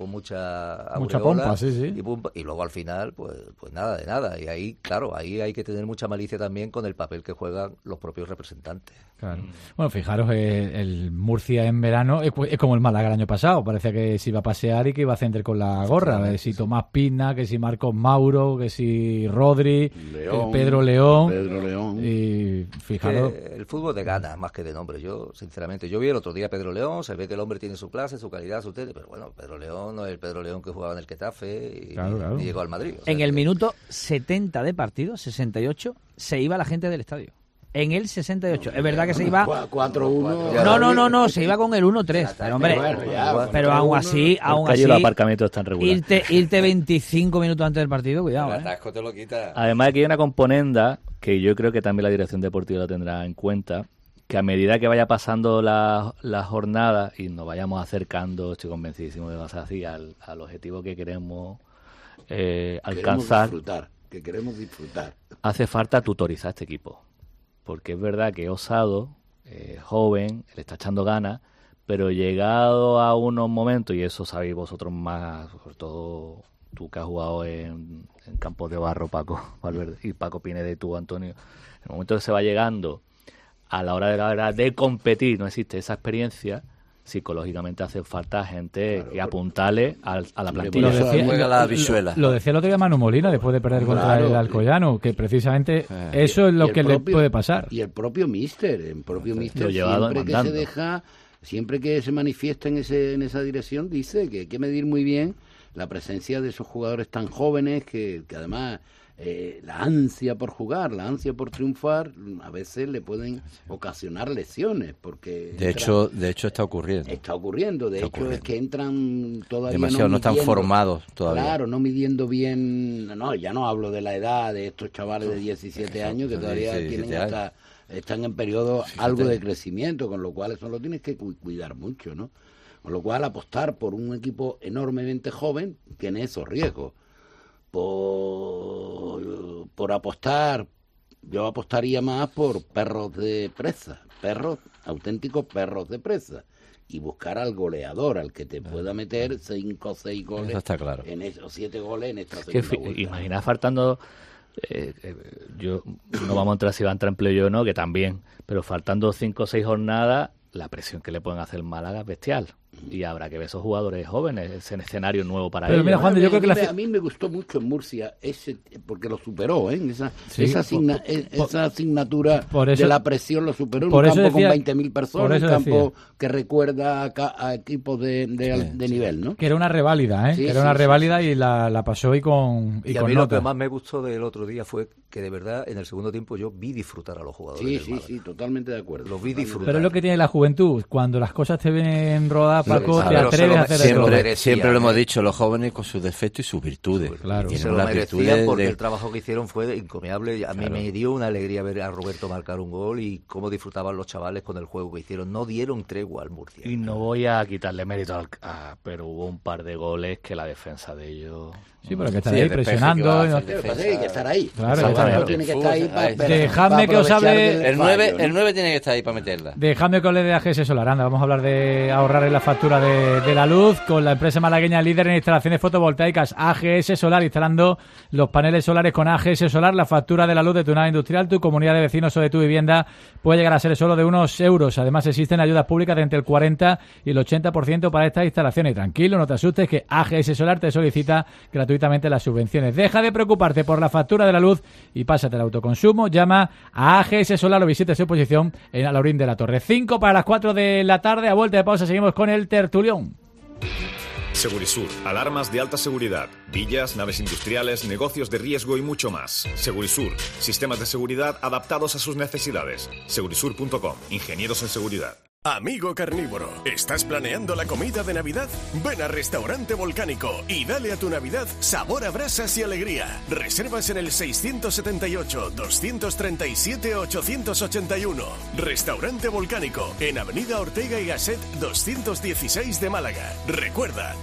Speaker 3: pompa, sí.
Speaker 11: Y luego al final, pues nada de nada. Y ahí, claro, ahí hay que tener mucha malicia también con el papel que juegan los propios representantes.
Speaker 3: Claro. Bueno, fijaros, el Murcia en verano es como el Málaga el año pasado. Parecía que se iba a pasear y que iba a ascender con la gorra. Que si Tomás Pina, que si Marcos Mauro, que si Rodri, Pedro León. Y fijaros...
Speaker 11: el fútbol de ganas más que de nombre. Yo, sinceramente, vi el otro día a Pedro León, se ve que el hombre tiene su clase, su calidad, su tele, pero bueno, Pedro León no es el Pedro León que jugaba en el Getafe y llegó al Madrid.
Speaker 6: En el minuto 70 de partido, 68, se iba la gente del estadio. En el 68. Es verdad que se iba...
Speaker 4: 4-1.
Speaker 6: No, se iba con el 1-3. Pero, hombre, pero aún así...
Speaker 7: Los aparcamientos están regulares.
Speaker 6: Irte 25 minutos antes del partido, cuidado.
Speaker 8: El atasco te lo quita.
Speaker 7: Además, aquí hay una componenda que yo creo que también la dirección deportiva lo tendrá en cuenta, que a medida que vaya pasando la jornada y nos vayamos acercando, estoy convencidísimo de que va a ser así, al objetivo que queremos alcanzar,
Speaker 4: que queremos disfrutar.
Speaker 7: Hace falta tutorizar a este equipo. Porque es verdad que Osado, joven, le está echando ganas, pero llegado a unos momentos, y eso sabéis vosotros más, sobre todo tú que has jugado en campos de barro, Paco Valverde, y Paco Pineda y tú, Antonio, en el momento que se va llegando a la hora de la verdad de competir, no existe esa experiencia, psicológicamente hace falta gente que apuntale a la plantilla.
Speaker 3: Lo decía el otro día Manu Molina después de perder contra el Alcoyano, que precisamente eso es lo que le puede pasar.
Speaker 4: Y el propio míster, siempre que se manifiesta en esa dirección, dice que hay que medir muy bien la presencia de esos jugadores tan jóvenes que además... la ansia por jugar, la ansia por triunfar, a veces le pueden ocasionar lesiones, porque
Speaker 8: de hecho está ocurriendo.
Speaker 4: Es que entran todavía
Speaker 8: demasiado, no están formados todavía.
Speaker 4: Claro, no midiendo bien, ya no hablo de la edad de estos chavales de 17 años que todavía están en periodo algo de crecimiento, con lo cual eso lo tienes que cuidar mucho, ¿no? Con lo cual apostar por un equipo enormemente joven tiene esos riesgos. Por apostar, yo apostaría más por perros de presa, auténticos perros de presa, y buscar al goleador, al que te pueda meter 5 o 6 goles.
Speaker 8: Eso está claro.
Speaker 4: O 7 goles en esta segunda vuelta.
Speaker 7: Imagina faltando, no vamos a entrar si va a entrar en playoff o no, que también, pero faltando 5 o 6 jornadas, la presión que le pueden hacer el Málaga es bestial. Y habrá que ver esos jugadores jóvenes, ese escenario nuevo para ellos.
Speaker 4: Mira, Juan, yo creo que a mí me gustó mucho en Murcia porque lo superó, esa asignatura de la presión lo superó en un campo con 20.000 personas, un campo que recuerda a equipos de nivel, ¿no?
Speaker 3: Que era una reválida, que era una reválida y la pasó y con
Speaker 11: a mí lo que más me gustó del otro día fue que de verdad en el segundo tiempo yo vi disfrutar a los jugadores.
Speaker 4: Sí, totalmente de acuerdo.
Speaker 11: Los vi disfrutar.
Speaker 3: Pero es lo que tiene la juventud, cuando las cosas te vienen rodadas, verdad, Paco, te atreves a hacer
Speaker 8: siempre,
Speaker 3: eso.
Speaker 8: siempre lo hemos dicho, los jóvenes con sus defectos y sus virtudes.
Speaker 11: Claro. Y se lo merecían porque el trabajo que hicieron fue encomiable. A mí me dio una alegría ver a Roberto marcar un gol y cómo disfrutaban los chavales con el juego que hicieron. No dieron tregua al Murcia.
Speaker 7: Y no voy a quitarle mérito pero hubo un par de goles que la defensa de ellos...
Speaker 3: Sí, pero que estar ahí presionando.
Speaker 4: Hay que estar ahí.
Speaker 3: Claro,
Speaker 4: tiene que estar ahí para
Speaker 3: dejadme que os hable.
Speaker 8: El 9 tiene que estar ahí para meterla.
Speaker 3: Dejadme que os le dé AGS Solar. Anda, vamos a hablar de ahorrar en la factura de la luz con la empresa malagueña líder en instalaciones fotovoltaicas AGS Solar, instalando los paneles solares con AGS Solar. La factura de la luz de tu nave industrial, tu comunidad de vecinos o de tu vivienda puede llegar a ser solo de unos euros. Además, existen ayudas públicas de entre el 40 y el 80% para estas instalaciones. Y tranquilo, no te asustes, que AGS Solar te solicita gratuitamente las subvenciones. Deja de preocuparte por la factura de la luz y pásate al autoconsumo. Llama a AGS Solar o visita su exposición en Alaurín de la Torre. 5 para las 4 de la tarde. A vuelta de pausa seguimos con el tertulión.
Speaker 12: Segurisur, alarmas de alta seguridad, villas, naves industriales, negocios de riesgo y mucho más. Segurisur, sistemas de seguridad adaptados a sus necesidades. Segurisur.com, ingenieros en seguridad.
Speaker 13: Amigo carnívoro, ¿estás planeando la comida de Navidad? Ven a Restaurante Volcánico y dale a tu Navidad sabor a brasas y alegría. Reservas en el 678-237-881. Restaurante Volcánico, en Avenida Ortega y Gasset 216 de Málaga. Recuerda,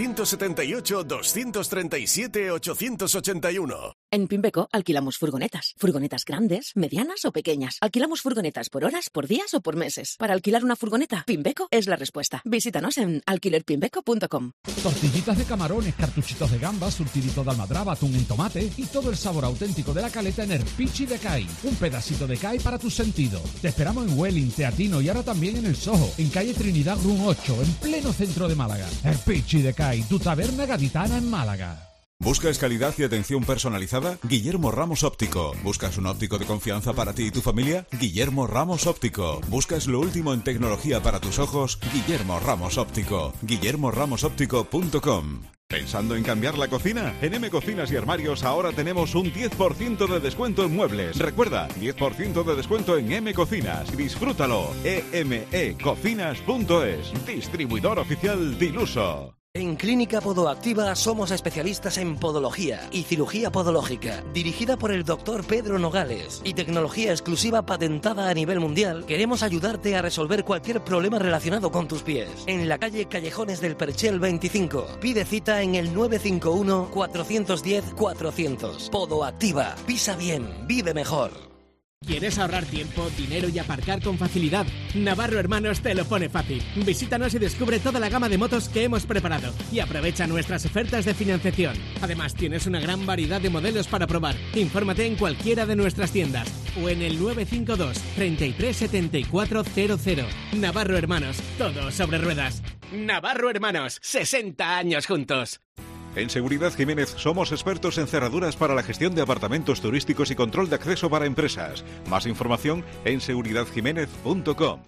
Speaker 13: 678-237-881.
Speaker 14: En Pimbeco alquilamos furgonetas. Furgonetas grandes, medianas o pequeñas. Alquilamos furgonetas por horas, por días o por meses. Para alquilar una furgoneta, Pimbeco es la respuesta. Visítanos en alquilerpimbeco.com.
Speaker 24: Tortillitas de camarones, cartuchitos de gambas, surtidito de almadraba, atún en tomate y todo el sabor auténtico de la caleta en Erpichi de CAI. Un pedacito de CAI para tus sentidos. Te esperamos en Welling, Teatino y ahora también en El Soho, en calle Trinidad Room 8, en pleno centro de Málaga. Erpichi de CAI, tu taberna gaditana en Málaga.
Speaker 18: ¿Buscas calidad y atención personalizada? Guillermo Ramos Óptico. ¿Buscas un óptico de confianza para ti y tu familia? Guillermo Ramos Óptico. ¿Buscas lo último en tecnología para tus ojos? Guillermo Ramos Óptico. guillermoramosoptico.com. ¿Pensando en cambiar la cocina? En M Cocinas y Armarios ahora tenemos un 10% de descuento en muebles. Recuerda, 10% de descuento en M Cocinas. Disfrútalo. emecocinas.es. Distribuidor oficial Diluso.
Speaker 15: En Clínica Podoactiva somos especialistas en podología y cirugía podológica, dirigida por el doctor Pedro Nogales y tecnología exclusiva patentada a nivel mundial. Queremos ayudarte a resolver cualquier problema relacionado con tus pies. En la calle Callejones del Perchel 25. Pide cita en el 951 410 400. Podoactiva. Pisa bien, vive mejor.
Speaker 20: ¿Quieres ahorrar tiempo, dinero y aparcar con facilidad? Navarro Hermanos te lo pone fácil. Visítanos y descubre toda la gama de motos que hemos preparado y aprovecha nuestras ofertas de financiación. Además, tienes una gran variedad de modelos para probar. Infórmate en cualquiera de nuestras tiendas o en el 952 33 74 00. Navarro Hermanos, todo sobre ruedas. Navarro Hermanos, 60 años juntos.
Speaker 18: En Seguridad Jiménez somos expertos en cerraduras para la gestión de apartamentos turísticos y control de acceso para empresas. Más información en seguridadjiménez.com.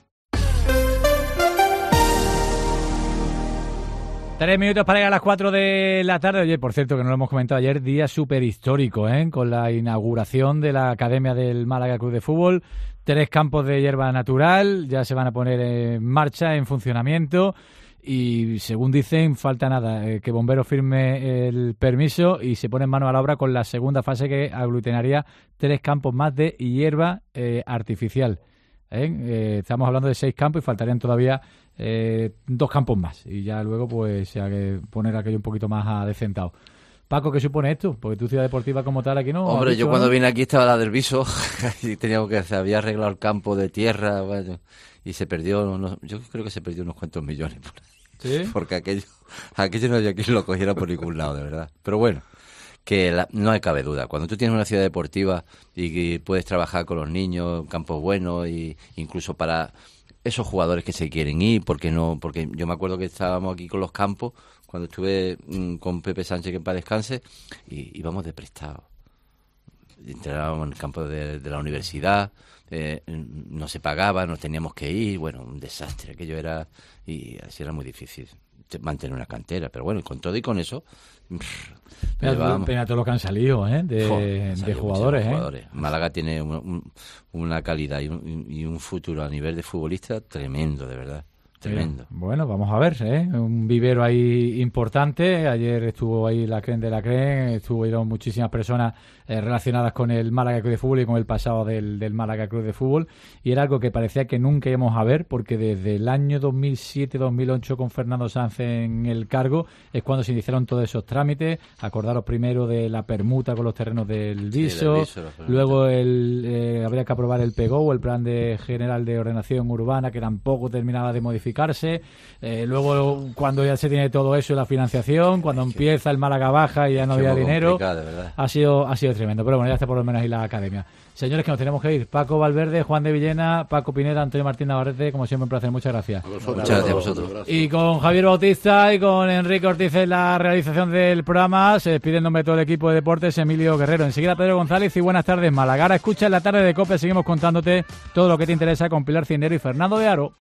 Speaker 3: 3 minutos para llegar a las 4 de la tarde. Oye, por cierto, que no lo hemos comentado ayer, día súper histórico, con la inauguración de la Academia del Málaga Club de Fútbol. 3 campos de hierba natural, ya se van a poner en marcha, en funcionamiento. Y según dicen, falta nada, que Bomberos firme el permiso y se pone en mano a la obra con la segunda fase que aglutinaría 3 campos más de hierba artificial. Estamos hablando de 6 campos y faltarían todavía 2 campos más. Y ya luego pues se ha que poner aquello un poquito más adecentado. Paco, ¿qué supone esto? Porque tu ciudad deportiva como tal aquí no...
Speaker 8: Hombre, yo cuando vine aquí estaba la del Viso y teníamos que se había arreglado el campo de tierra, bueno, y se perdió, yo creo que se perdió unos cuantos millones por ahí. ¿Sí? Porque aquello no había quien lo cogiera por ningún lado, de verdad. Pero bueno, que no hay cabe duda. Cuando tú tienes una ciudad deportiva y puedes trabajar con los niños, campos buenos, y incluso para esos jugadores que se quieren ir, porque yo me acuerdo que estábamos aquí con los campos, cuando estuve con Pepe Sánchez, que en paz descanse, y íbamos de prestado. Entrenábamos en el campo de la universidad, no se pagaba, nos teníamos que ir, bueno, un desastre aquello era, y así era muy difícil mantener una cantera, pero bueno, con todo y con eso
Speaker 3: pena todo lo que han salido de jugadores.
Speaker 8: Málaga tiene una calidad y un futuro a nivel de futbolista tremendo, de verdad. Tremendo.
Speaker 3: Bueno, vamos a ver, un vivero ahí importante. Ayer estuvo ahí la CREN de la CREN, estuvieron muchísimas personas relacionadas con el Málaga Club de Fútbol y con el pasado del Málaga Club de Fútbol, y era algo que parecía que nunca íbamos a ver, porque desde el año 2007-2008 con Fernando Sanz en el cargo es cuando se iniciaron todos esos trámites. Acordaros primero de la permuta con los terrenos del Viso, luego habría que aprobar el PGO, el Plan General de Ordenación Urbana, que tampoco terminaba de modificarse, luego cuando ya se tiene todo eso y la financiación, cuando empieza el Málaga baja y ya no había dinero, ha sido tremendo, pero bueno, ya está por lo menos ahí la academia. Señores, que nos tenemos que ir. Paco Valverde, Juan de Villena, Paco Pineda, Antonio Martín Navarrete, como siempre un placer, muchas gracias.
Speaker 8: Muchas gracias a vosotros.
Speaker 3: Y con Javier Bautista y con Enrique Ortiz en la realización del programa, se despide en nombre de todo el equipo de deportes Emilio Guerrero. Enseguida Pedro González y buenas tardes Málaga. Ahora escucha en la tarde de COPE, seguimos contándote todo lo que te interesa con Pilar Cindero y Fernando de Aro.